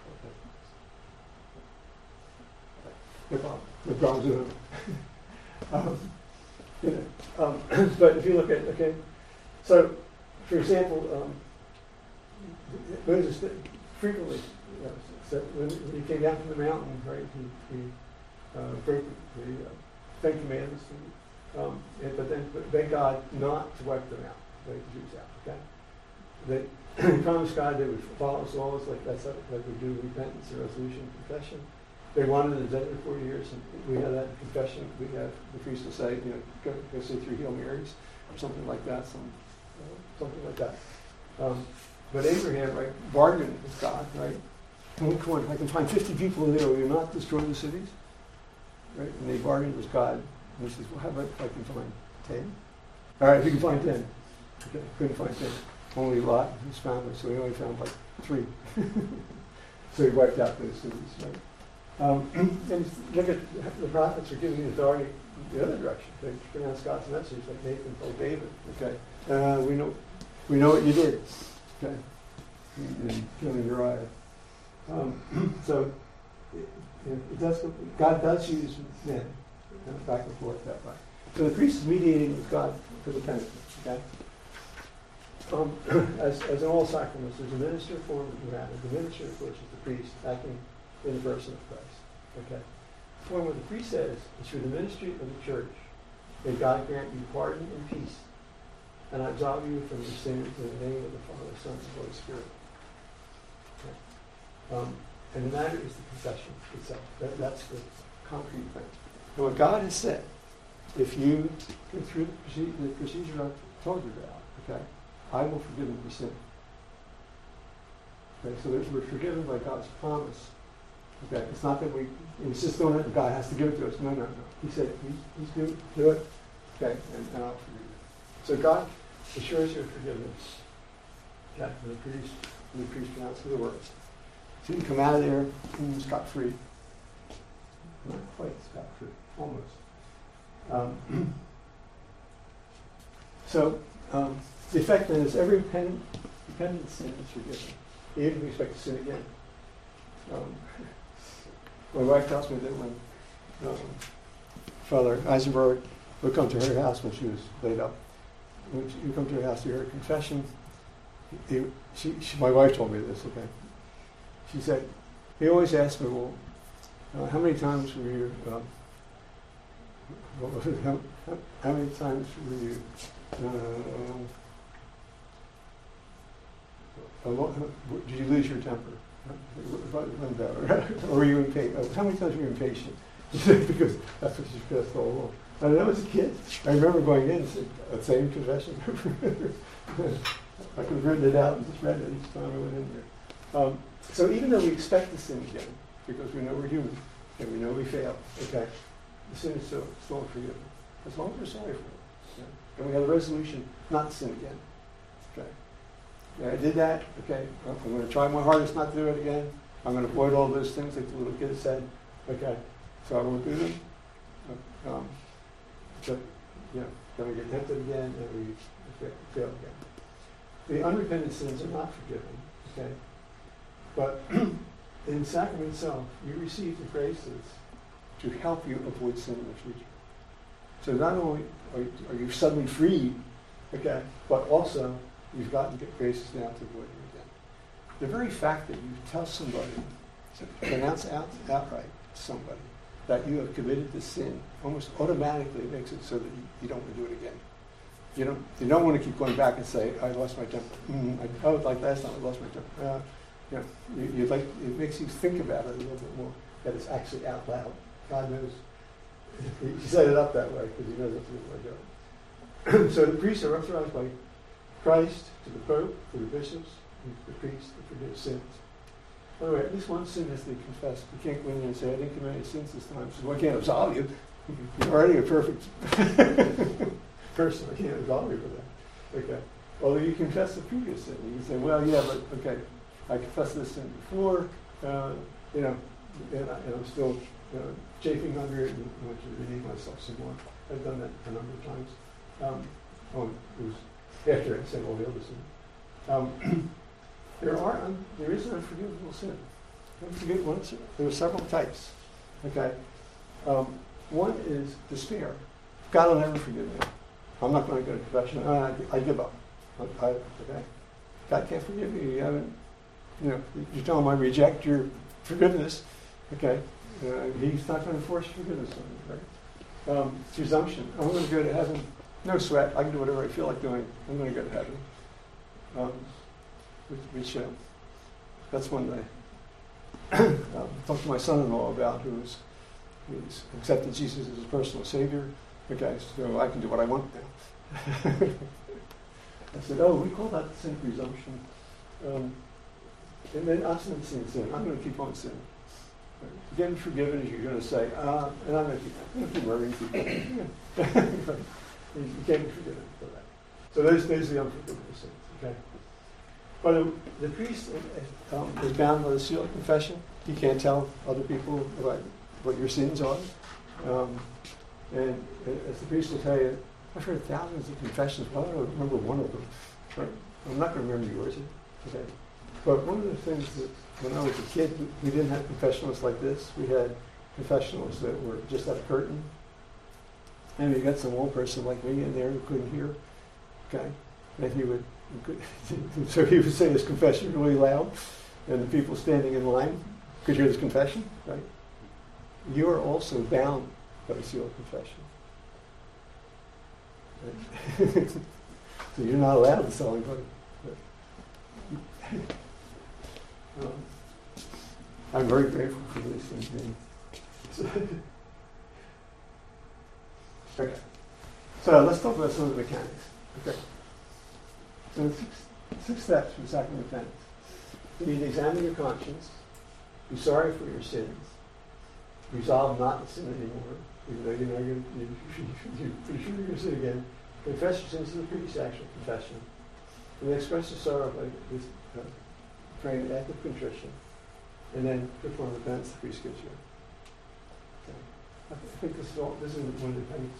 for that. No problem. No problem. um, you know, um, but if you look at, okay, so, for example, um, Moses frequently, you know, said when, when he came down from the mountain, right, he, he uh, broke the uh, Ten Commandments, and, um, and, but then begged God not to wipe them out, wipe the Jews out. Okay, they promised God they would follow his laws, like that's like we do repentance or resolution, confession. They wanted in the desert for forty years, and we had that confession. We have the priest will say, you know, go, go say three Hail Marys or something like that, some something like that. Um, but Abraham, right, bargained with God, right? Come on, I can find fifty people in there, will you not destroy the cities? Right? And they bargained with God. And he says, well, how about if I can find ten? All right, if you can find ten. Okay, couldn't find ten. Only Lot and his family, so he only found like three. So he wiped out those cities, right? Um, and look at the prophets are giving authority the other direction. They pronounce God's message like Nathan told David. Okay, uh, we know, we know what you did. Okay, in killing Uriah. Um, so it, it does. God does use men uh, back and forth that way. So the priest is mediating with God for the penitent. Okay. Um, as, as in all sacraments, there's a minister, form, and matter. The minister, of course, is the priest acting in the person of Christ. Okay. Well, what the priest says is through the ministry of the church, may God grant you pardon and peace, and absolve you from your sins in the name of the Father, Son, and Holy Spirit. Okay. Um, and the matter is the confession itself. That, that's the concrete thing. And what God has said, if you go through the procedure, the procedure I told you about, okay, I will forgive them your sin. Okay, so we're forgiven by God's promise. Okay, it's not that we insist on it, God has to give it to us. No, no, no. He said, he's, he's good, do it. Okay, and, and I'll forgive you. So God assures your forgiveness. Okay, and the priest, and the priest pronounces the words. So you come out of there, mm, scot-free. Not quite scot-free, almost. Um, so, um, the effect then is every repentant, repentant sin is forgiven. Even if we expect to sin again. Um, my wife tells me that when um, Father Eisenberg would come to her house when she was laid up, when she would come to her house to hear her confession, he, she, she, my wife told me this, okay? She said, he always asked me, well, uh, how many times were you, uh, what was it, how, how, how many times were you, uh, did you lose your temper? Or were you impatient? How many times were you impatient? Because that's what she confessed all along. And I was a kid. I remember going in and saying, the same confession. I could have written it out and just read it each time I went in there. Um, so even though we expect to sin again, because we know we're human, and we know we fail, okay, the sin is still, still forgiven. As long as we're sorry for it. Yeah. And we have a resolution not to sin again. Okay. Yeah, I did that. Okay, I'm going to try my hardest not to do it again. I'm going to avoid all those things like the little kid said. Okay, so I won't do them. Um, but, you know, then we get tempted again and we fail again. The unrepentant sins are not forgiven. Okay, but in sacrament itself, you receive the graces to help you avoid sin in the future. So not only are you, are you suddenly freed, okay, but also you've gotten graces now to avoid it again. The very fact that you tell somebody, pronounce out, outright to somebody, that you have committed this sin, almost automatically makes it so that you, you don't want to do it again. You don't, you don't want to keep going back and say, I lost my temper. Mm, I, oh, like last time I lost my temper. Uh, you know, you, you like, it makes you think about it a little bit more, that it's actually out loud. God knows. He set it up that way because he knows that's what we're doing. So the priests are authorized by Christ to the Pope, to the bishops, and to the priests to forgive sins. By the way, at least one sin has to be confessed. You can't go in there and say, I didn't commit any sins this time. So I can't absolve you. You're already a perfect person. I can't absolve you for that. Okay. Although you confess the previous sin. You can say, well, yeah, but okay, I confessed this sin before, uh, you know, and, I, and I'm still you know, chafing under it and I want to redeem myself some more. I've done that a number of times. Um, oh, it was after I said all the other sins. Um, there are un, there is an unforgivable sin. Don't forget one sin. There are several types. Okay. Um, one is despair. God will never forgive me. I'm not going to go to confession. Uh, I, I give up. I, okay. God can't forgive me. You haven't. You know. You tell him I reject your forgiveness. Okay. Uh, he's not going to force forgiveness on you. Right. Um, presumption. I'm going to go to heaven. No sweat. I can do whatever I feel like doing. I'm going to go to heaven. Um, which, which uh, that's one I um, talked to my son-in-law about, who's who's accepted Jesus as his personal savior. Okay, so I can do what I want now. I said, oh, we call that sin presumption. Um, and then I'm sin, sin, sin. I'm going to keep on sinning. Getting forgiven is you're going to say, uh, and I'm going to keep, I'm going to keep murdering people. You can't be forgiven for that. So those, those are the unforgivable sins. Okay. But um, the priest um, is bound by the seal of confession. He can't tell other people about what your sins are. Um, and as the priest will tell you, I've heard thousands of confessions. Well, I don't remember one of them. But I'm not going to remember yours. Okay. But one of the things that when I was a kid, we, we didn't have confessionals like this. We had confessionals that were just at a curtain. And we got some old person like me in there who couldn't hear. Okay. And he would, he could, so he would say his confession really loud, and the people standing in line could hear his confession, right? You are also bound by the seal of confession. Right? So you're not allowed to tell anybody. um, I'm very grateful for these things. Okay. So let's talk about some of the mechanics. Okay. So the six, six steps for sacrament of penance. You need to examine your conscience, be sorry for your sins, resolve not to sin anymore, even though you know you're, you, you, you're pretty sure you're going to sin again, confess your sins to the priest, actual confession, and then express your sorrow by this, uh, praying an act of contrition, and then perform the penance the priest gives you. Okay. I think this is all, this is one of the penance.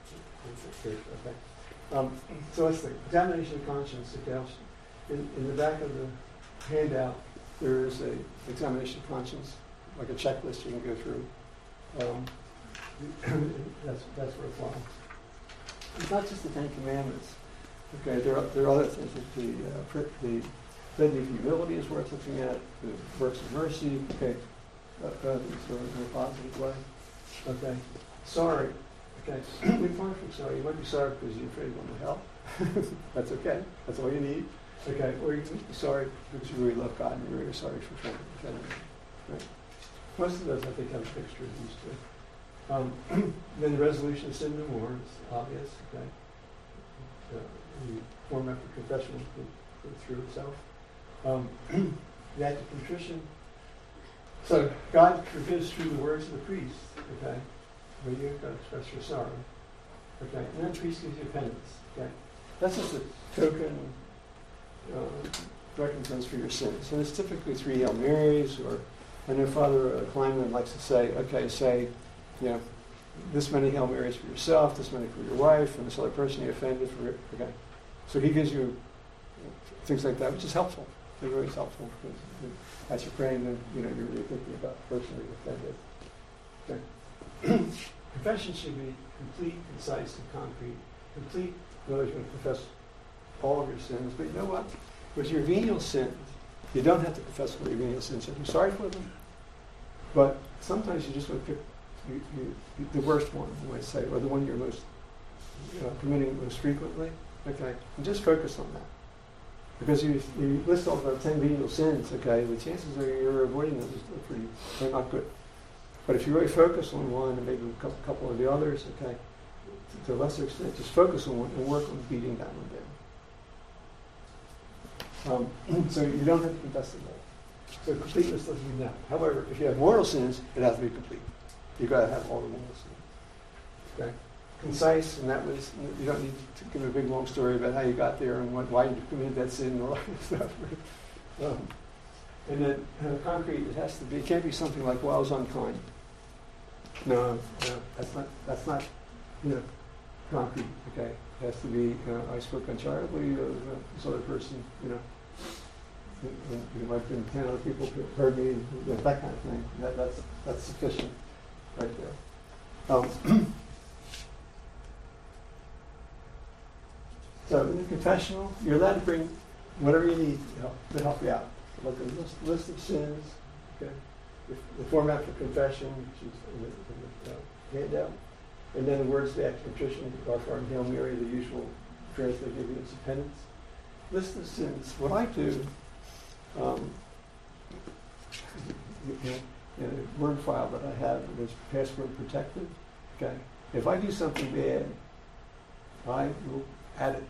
Okay. Um, so let's think. Examination of conscience. Okay. In, in the back of the handout, there is a examination of conscience, like a checklist you can go through. Um, that's that's worthwhile. It's not just the Ten Commandments. Okay, there are there are other things. Like the uh, the litany of humility is worth looking at. The works of mercy. Okay, uh, uh, sort of in a positive way. Okay, sorry. Okay, we find from sorry. You might be sorry because you're afraid of going to hell. That's okay. That's all you need. Okay, or you can be sorry because you really love God and you're really sorry for offending. Right. Most of those, I think, have a picture of these two. Um, then the resolution of sin no more is obvious. Okay, uh, the format for confession will go through itself. Um, the act of contrition. So God forgives through the words of the priest. Okay. Where you've got to express your sorrow. Okay, and then the priest gives you penance. Okay, that's just a token uh, recompense for your sins. And it's typically three Hail Marys, or I know Father uh, Kleinman likes to say, okay, say, you know, this many Hail Marys for yourself, this many for your wife, and this other person you offended for. Okay, so he gives you things like that, which is helpful. It's really helpful because as you're praying, then you know you're really thinking about the person you offended. Okay. Confession should be complete, concise, and concrete. Complete, in other words, you're going to confess all of your sins. But you know what? With your venial sins, you don't have to confess all your venial sins. You're sorry for them. But sometimes you just want to pick you, you, you, the worst one, you might say, or the one you're most you know, committing most frequently. Okay, and just focus on that. Because you, you list off about ten venial sins, okay, the chances are you're avoiding them are pretty, they're not good. But if you really focus on one and maybe a couple of the others, okay, to, to a lesser extent, just focus on one and work on beating that one down. Um, so you don't have to confess them all. So completeness doesn't mean that. However, if you have mortal sins, it has to be complete. You've got to have all the mortal sins. Okay? Concise, and that was, you don't need to give a big long story about how you got there and what, why you committed that sin and all that stuff. um, and then uh, concrete, it has to be, it can't be something like, well, I was unkind. No, no, that's not, that's not, you know, concrete, okay? It has to be, uh, I spoke uncharitably, uh, this other person, you know, there might have been ten other people who heard me, you know, that kind of thing. That, that's, that's sufficient right there. Um, so in the confessional, you're allowed to bring whatever you need to help, to help you out. Like a list, list of sins, okay? The, the format for confession, which is in the, in the uh, handout, and then the words of the act of contrition, Our Father and Hail Mary, the usual prayers they give you as a penance. List of sins. What I do, um, you know, in a word file that I have that is password protected, okay? If I do something bad, I will add it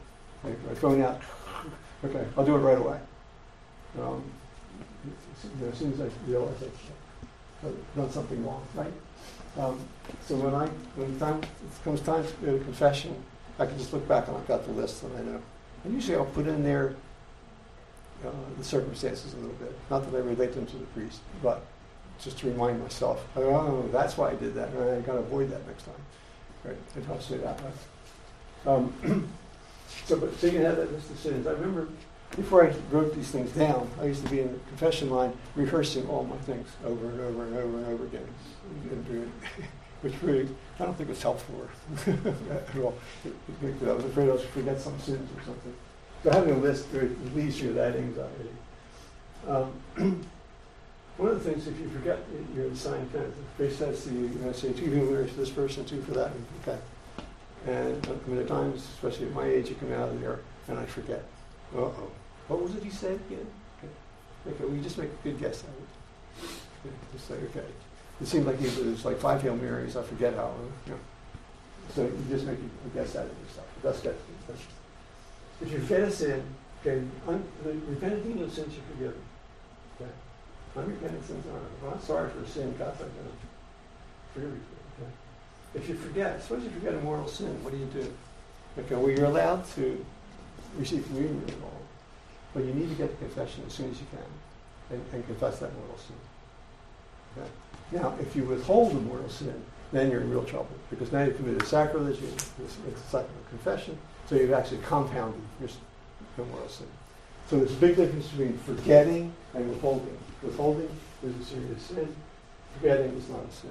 Take my phone out. Okay, I'll do it right away. Um, as soon as I realize I've done something wrong, right? Um, so when I when the time it comes time to go to confession, I can just look back and I've got the list and I know. And usually I'll put in there uh, the circumstances a little bit. Not that I relate them to the priest, but just to remind myself, oh, that's why I did that, and I got to avoid that next time. Right? It helps me that way. Um, so, but, so you can have that list of sins. I remember before I wrote these things down, I used to be in the confession line rehearsing all my things over and over and over and over again. And doing, which really, I don't think was helpful at all. I was afraid I was going to forget some sins or something. So having a list relieves you of that anxiety. Um, one of the things, if you forget your assigned penance, the priest says to you, you know, say two humors for this person, two for that, and okay. And I mean, at times, especially at my age, you come out of there and I forget. Uh-oh. What was it he said again? Okay. Okay, well, you just make a good guess at it. Okay. Just say, okay. It seemed like it was like five Hail Marys. I forget how. You know. So you just make a guess at it yourself. That's good. That's, if you forget a sin, okay, un, the repenting of sins you're forgiven. Okay. Unrepentant sins aren't. If I'm not sorry for a sin, God's not going to forgive you. Okay. If you forget, suppose you forget a mortal sin, what do you do? Okay, well, you're allowed to receive communion at all, but you need to get to confession as soon as you can and, and confess that mortal sin. Okay. Now, if you withhold the mortal sin, then you're in real trouble because now you've committed sacrilege, it's, it's a cycle of confession, so you've actually compounded your, your mortal sin. So there's a big difference between forgetting and withholding. Withholding is a serious sin. Forgetting is not a sin.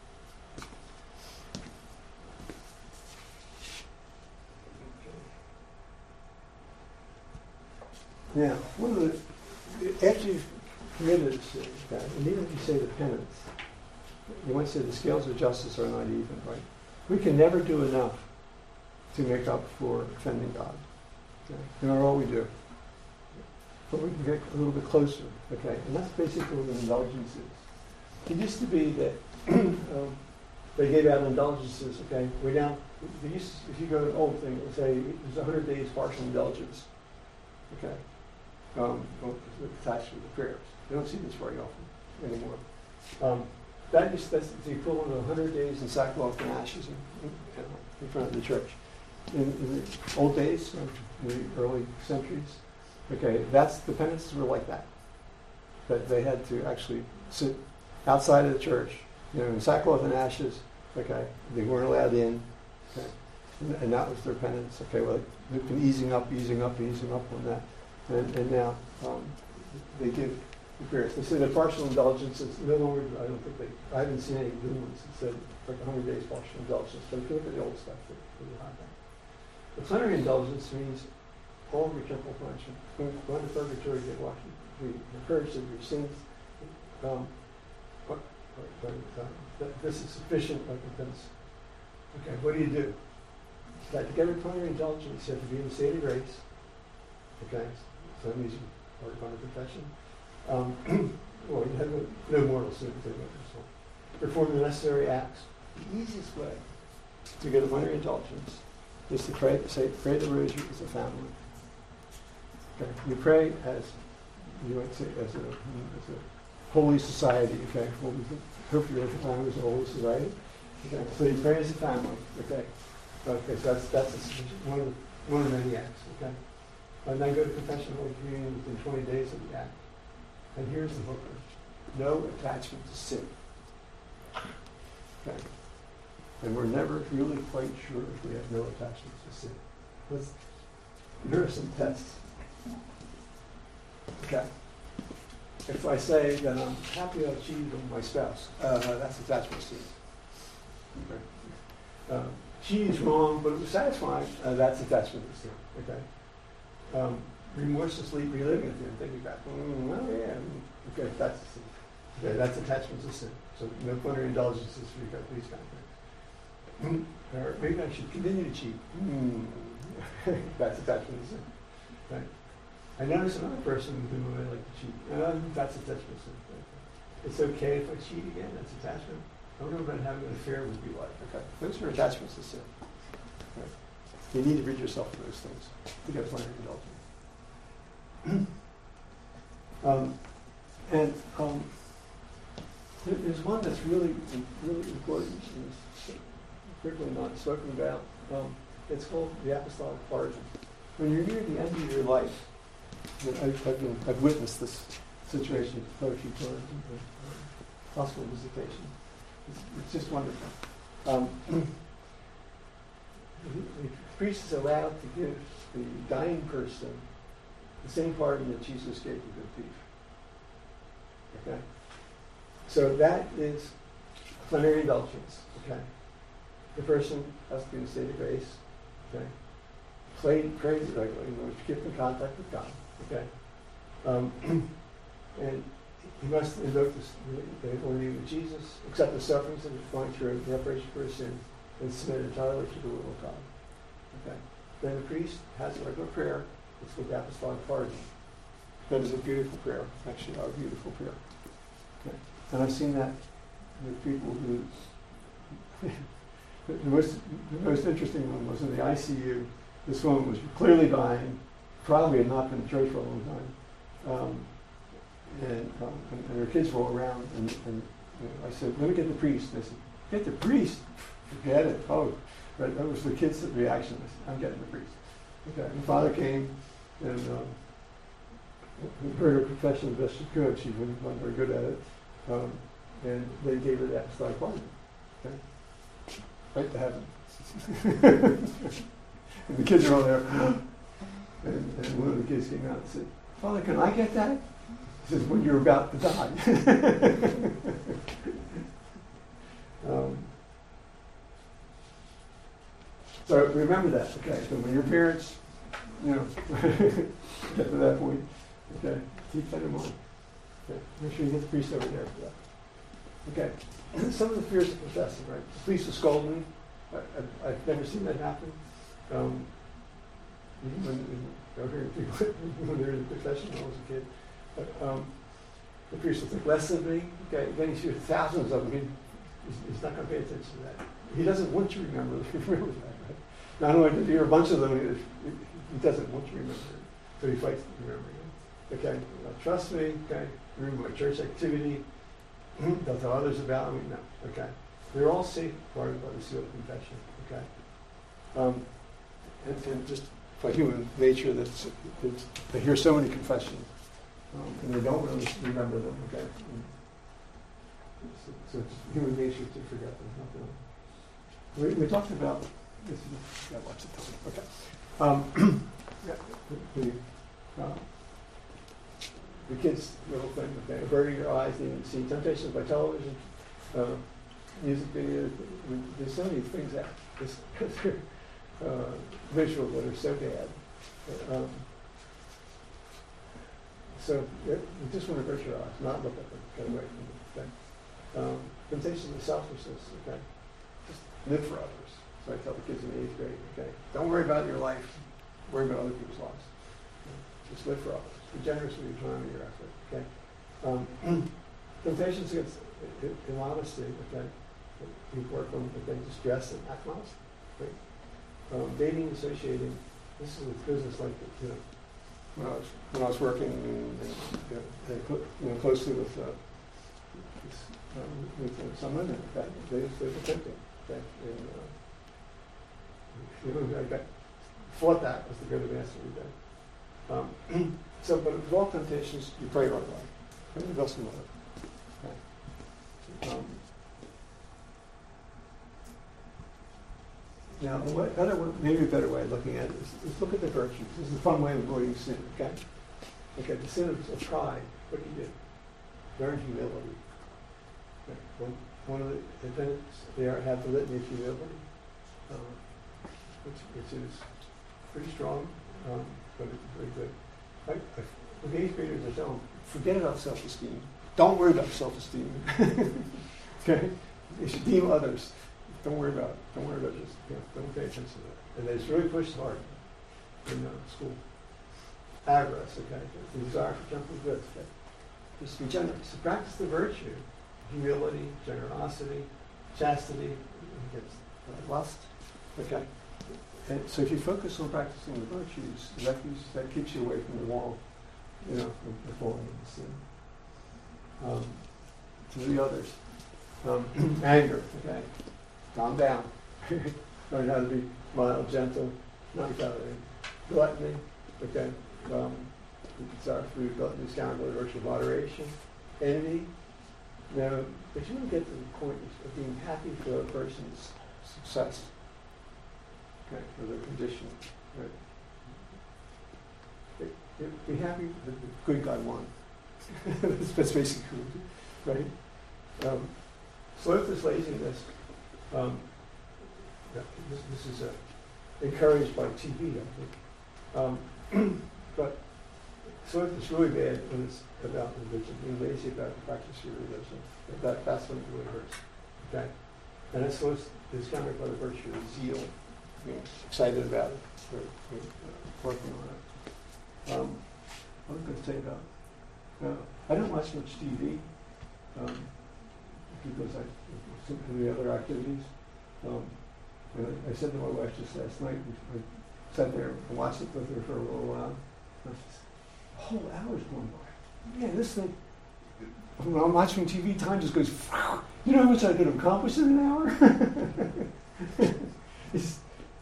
Now, one of the, after you've committed a sin, okay, and even if you say the penance, you might say the scales of justice are not even, right? We can never do enough to make up for offending God. Okay? No matter what we do. But we can get a little bit closer, okay? And that's basically what an indulgence is. It used to be that um, they gave out indulgences, okay? We're down, they used, if you go to an old thing, it would say there's one hundred days partial indulgence, okay? Um, attached with the prayers. You don't see this very often anymore. Um, that is, that's the equivalent of one hundred days in sackcloth and ashes in, in, in front of the church. In, in the old days, in the early centuries, okay, that's the penances were like that. That they had to actually sit outside of the church, you know, in sackcloth and ashes. Okay, they weren't allowed in. Okay, and, and that was their penance. Okay, well, they've been easing up, easing up, easing up on that, and, and now um, they give the prayers. They say the partial indulgences. No longer, I don't think they. I haven't seen any new ones that said like one hundred days partial indulgence. But if you look at the old stuff, they really high that. The plenary indulgence means all of your temporal punishment. Go into purgatory, get washed, be purged of your sins. Um, but, but, but, uh, that this is sufficient recompense. Okay, what do you do? That to get a plenary indulgence, you have to be in the state of grace. Okay, so that means you already gone to confession. Um, well, you have no, no mortal sin to take yourself. Perform the necessary acts. The easiest way to get a plenary indulgence is to pray, say, pray the rosary as a family. Okay, you pray as you might say as a, as a holy society. Okay, well, hopefully your family is a holy society. Okay, so you pray as a family. Okay, okay, so that's that's a, one of the, one of the many acts. Okay, and then go to confession, Holy Communion within twenty days of the act. And here's the hooker: no attachment to sin. Okay, and we're never really quite sure if we have no attachment to sin. Let's here are some tests. Okay. If I say that I'm happy I cheated on my spouse, uh, that's attachment to sin. Okay. Um, she is wrong, but it was satisfying. Uh, that's attachment to sin. Okay. Um, remorselessly reliving it and thinking back. Mm, well, yeah. Okay, that's sin. Okay, that's attachment to sin. So no plenary indulgences for these kind of things. Mm, or maybe I should continue to cheat. Mm, that's attachment to sin. Right. I notice another person with whom I like to cheat. Um, that's attachment. It's okay if I cheat again. That's attachment. I don't know about having an affair would be like. Okay, those are attachments to sin. Okay. You need to rid yourself of those things to get plenary indulgence. um, and um, there, there's one that's really, really important and frequently not spoken about. Um, it's called the apostolic pardon. When you're near the end of your life, I've, I've, been, I've witnessed this situation quite a few times in uh, hospital visitation. It's, it's just wonderful. Um, the, the priest is allowed to give the dying person the same pardon that Jesus gave the good thief. Okay? So that is plenary indulgence. Okay? The person has to be in a state of grace. Okay? Pray, pray regularly, in order to keep in contact with God. Okay? Um, and he must invoke this, the holy name of Jesus, accept the sufferings that he's going through, the reparation for his sins, and submit entirely to the will of God. Okay? Then the priest has a regular prayer. It's called the apostolic pardon. That is a beautiful prayer. Actually, a beautiful prayer. Okay? And I've seen that with people who. the, most, the most interesting one was in the I C U. This woman was clearly dying, probably had not been in church for a long time. Um, and, um, and, and her kids were all around. And, and you know, I said, let me get the priest. And they said, get the priest? Forget it. Oh, right. That was the kids' reaction. I said, I'm getting the priest. Okay. And Father came and um, heard her confession the best she could. She wasn't very good at it. Um, and they gave her the apostolic pardon. Okay? Right to heaven. And the kids are all there. And, and one of the kids came out and said, Father, can I get that? He says, when you're about to die. um, so remember that, okay? So when your parents, you know, get to that point, okay, keep that in mind. Okay? Make sure you get the priest over there for that. Okay. Some of the fears of confessing, right? The priest will scold me. I, I, I've never seen that happen. Um, when, when, when they're in confession when I was a kid. But, um, the priest will think less of me. Okay, then he's hears thousands of them. He, he's, he's not going to pay attention to that. He doesn't want you to remember, remember that, right? Not only does he hear a bunch of them, he, he doesn't want you to remember it. So he fights remembering it. Okay, now, trust me. Okay, remember my church activity. Don't tell others about me. No. Okay, they're all safeguarded by the seal of confession. Okay, um, and, and just by human nature, that's it's, they hear so many confessions. Um, and they don't really remember them, okay? And so, so it's human nature to forget them. Nothing. We, we talked about this. Yeah, watch the time. Okay. Um, yeah, the, the, uh, the kids' little thing, okay? Averting your eyes, needing to see temptations by television, uh, music videos. There's so many things that this uh, visual that are so bad. Um, So you just want to avert your eyes, not look at them, get away from them. Okay? Um, temptation of selfishness. Okay, just live for others. So I tell the kids in the eighth grade. Okay, don't worry about your life. Worry about other people's lives. Okay? Just live for others. Be generous with your time and your effort. Okay. Um, temptations against immodesty. Okay, you work on okay, just dress and act modest. Okay. Um, dating, associating. This is with business like you know. When I was when I was working in, in, you know, you know, closely with uh, this, um, with uh, some women, okay, they they were tempting, okay, and uh, you know, I got, fought that was the good advance every day. Um, so, but with all temptations, you pray right away. Pray the best of it. Okay. Um, Now, a way, better, maybe a better way of looking at it is, is look at the virtues. This is a fun way of avoiding sin, okay? Okay, the sin of, of pride, what do you do? Learn humility. Okay. One, one of the events there have the litany of humility, um, which, which is pretty strong, um, but it's very good. Right? With eighth graders, I tell them, forget about self-esteem. Don't worry about self-esteem. Okay? You should deem others. Don't worry about it. Don't worry about this. You know, don't pay attention to that. And they just really pushed hard in uh, school. Avarice, okay? The desire for temporal goods, okay? Just be generous. So practice the virtue. Humility, generosity, chastity, against uh, lust, okay? and so if you focus on practicing the virtues, that keeps, that keeps you away from the wall, you know, from the falling into sin. Um, to the others. Um, anger, okay. Calm down. Learn how to be mild, gentle, not validating. Gluttony, okay. Um, sorry, food, gluttony, scoundrel, virtue, moderation. Envy. No, but you want to get to the point of being happy for a person's success. Okay, for their condition. Right. It, it, be happy that the good guy won. that's, that's basically right. Um, slothful laziness. Um, yeah, this, this is uh, encouraged by T V, I think. Um, but sloth is really bad when it's about religion, being lazy about the practice of your religion. That, that's when it really hurts. Okay? And that sloth is countered by the virtue of zeal, being excited about it, or, or, uh, working on it. Um, what was I going to say about it? Uh, I don't watch much T V um, because I some of the other activities. Um, and I, I said to my wife just last night, I sat there and watched it with her for a little while. And I just, a whole hour's going by. Man, this thing, when I'm watching T V, time just goes, you know how much I could accomplish in an hour? it's,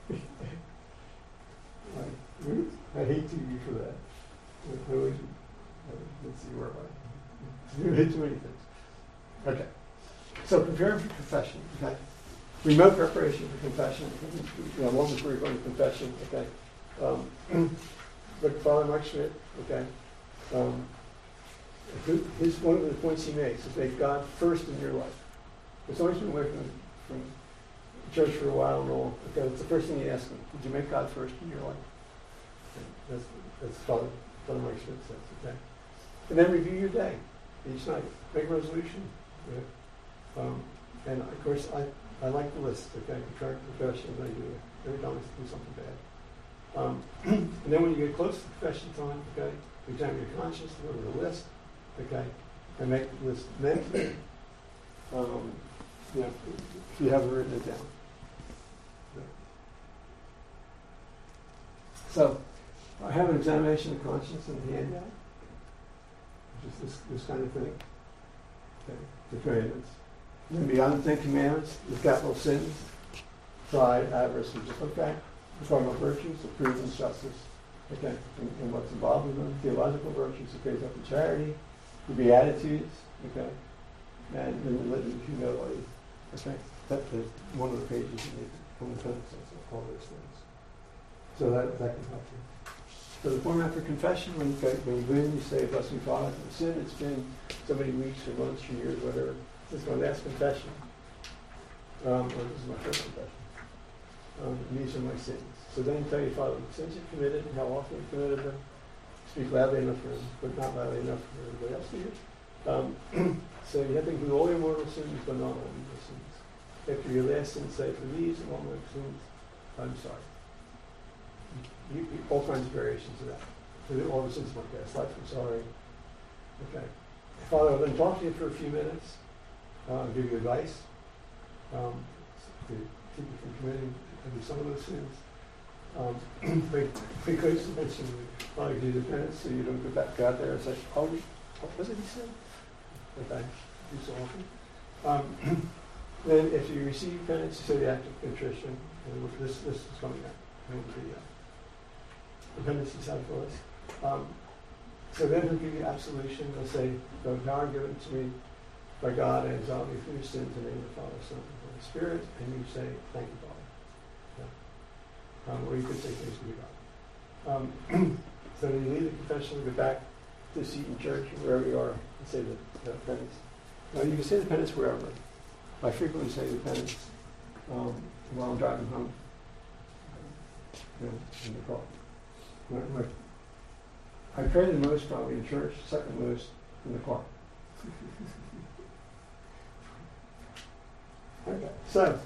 I, I hate T V for that. I always, let's see where am I? I hate too many things. Okay. So preparing for confession. Okay. Remote preparation for confession. You know, long before you're going to confession. Okay. Um, but Father Mike Schmidt. Okay. Um, his one of the points he makes is make God first in your life. It's always been away from from church for a while and all. Okay. It's the first thing you ask him. Did you make God first in your life? Okay. That's that's Father Father Mike Schmidt says. Okay. And then review your day each night. Make a resolution. Right? Um, and of course, I, I like the list. Okay, contract confession. I do it every time I do something bad. Um, and then when you get close to confession time, okay, examine your conscience, look at the list, okay, and make the list mentally. Um, you know, if you haven't written it down. Okay. So, I have an examination of conscience in the handout, which is this, this kind of thing. Okay, the commandments. And then beyond the Ten Commandments, the capital sins, pride, avarice, and just okay. The cardinal virtues, the prudence, justice, okay, and, and what's involved in them, theological virtues, the faith of charity, the beatitudes, okay, and then the litany of humility, okay. That's one of the pages in the, on the penance of all those things. So that that can help you. So the format for confession, when you, when you go in, you say, bless me, Father, for the sin. It's been so many weeks or months or years, whatever. This is my last confession. Um, or this is my first confession. Um, these are my sins. So then tell your Father the sins you've committed and how often you've committed them. Speak loudly enough for him, but not loudly enough for everybody else to hear. Um, so you have to include all your mortal sins, but not all your sins. After your last sin, say, for these and all my sins, I'm sorry. You, you, all kinds of variations of that. For all the sins of my past life, I'm sorry. Okay. Father, I'll then talk to you for a few minutes. Uh, give you advice um, to keep you from committing maybe some of those sins. Um, because you mentioned Father, do the penance so you don't go back out there and say, oh, what was it he said? Okay, do so often. Um, then if you receive penance, you say the act of contrition. And this, this is coming out. The, uh, the penance is out for us. Um, so then he'll give you absolution. He'll say, the power given to me by God, I absolve you from your sins in the name of the Father, Son, and Holy Spirit, and you say, thank you, Father. Yeah. Um, or you could say, thanks be to God. Um, so when you leave the confession, you go back to the seat in church, or wherever you are, and say the, the penance. Now, you can say the penance wherever. I frequently say the penance um, while I'm driving home, you know, in the car. When, when I pray the most probably in church, second most in the car. Okay, so,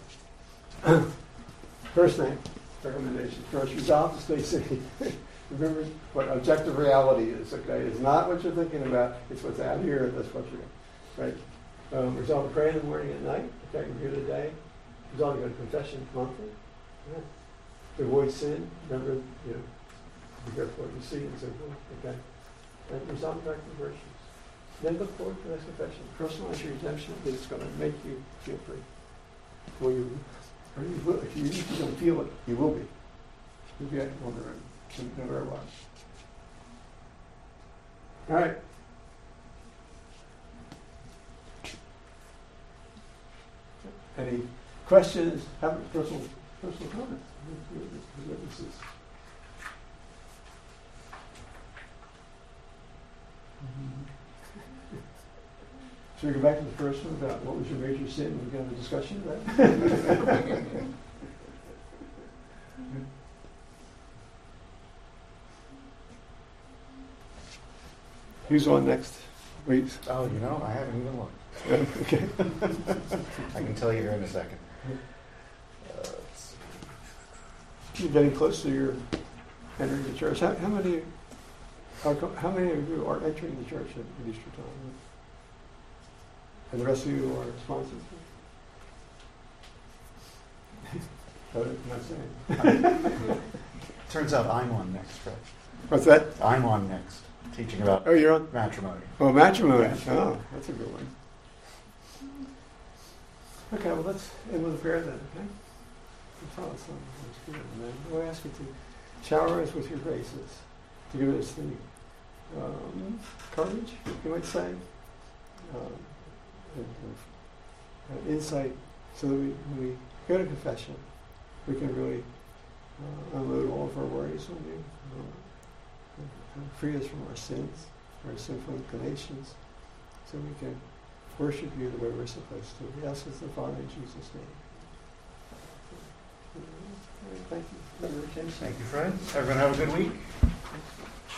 first thing, recommendation. First, resolve to stay safe. Remember what objective reality is, okay? It's not what you're thinking about, it's what's out here, that's what you're, right? Um, resolve to pray in the morning and at night, okay, review the day. Resolve to go to confession monthly. Yeah. to avoid sin, remember, you know, be careful what you see and so forth, okay? And resolve back to virtues. Then look forward to this confession. Personalize your redemption is going to make you feel free. Well, you, or you will, if you, if you don't feel it, you will be. You'll be on the road, no matter what. All right. Any questions? Have personal personal comments. Witnesses. Should we go back to the first one about what was your major sin? We got a discussion of that. Who's on next? Wait. Oh, you know, I haven't even looked. Okay. I can tell you here in a second. Uh, You're getting close to your entering the church. How, how many? Are, how many of you are entering the church at Easter time? And the rest of you are sponsors? Oh, I'm not saying. turns out I'm on next, Fred. What's that? I'm on next, teaching about Oh, you're on? matrimony. Oh, matrimony. Yeah. Oh, that's a good one. Okay, well, let's end with a prayer then, okay? Tell us something. Let's do it, man. We'll ask you to shower us with your graces, to give us the um, courage, you might say, um, and, and, uh, insight, so that we, when we go to confession, we can really uh, unload all of our worries on you, uh, and free us from our sins, our sinful inclinations, so we can worship you the way we're supposed to. We ask this, the Father, in Jesus' name. Thank you for your attention. Thank you, Fred. Everyone have a good week.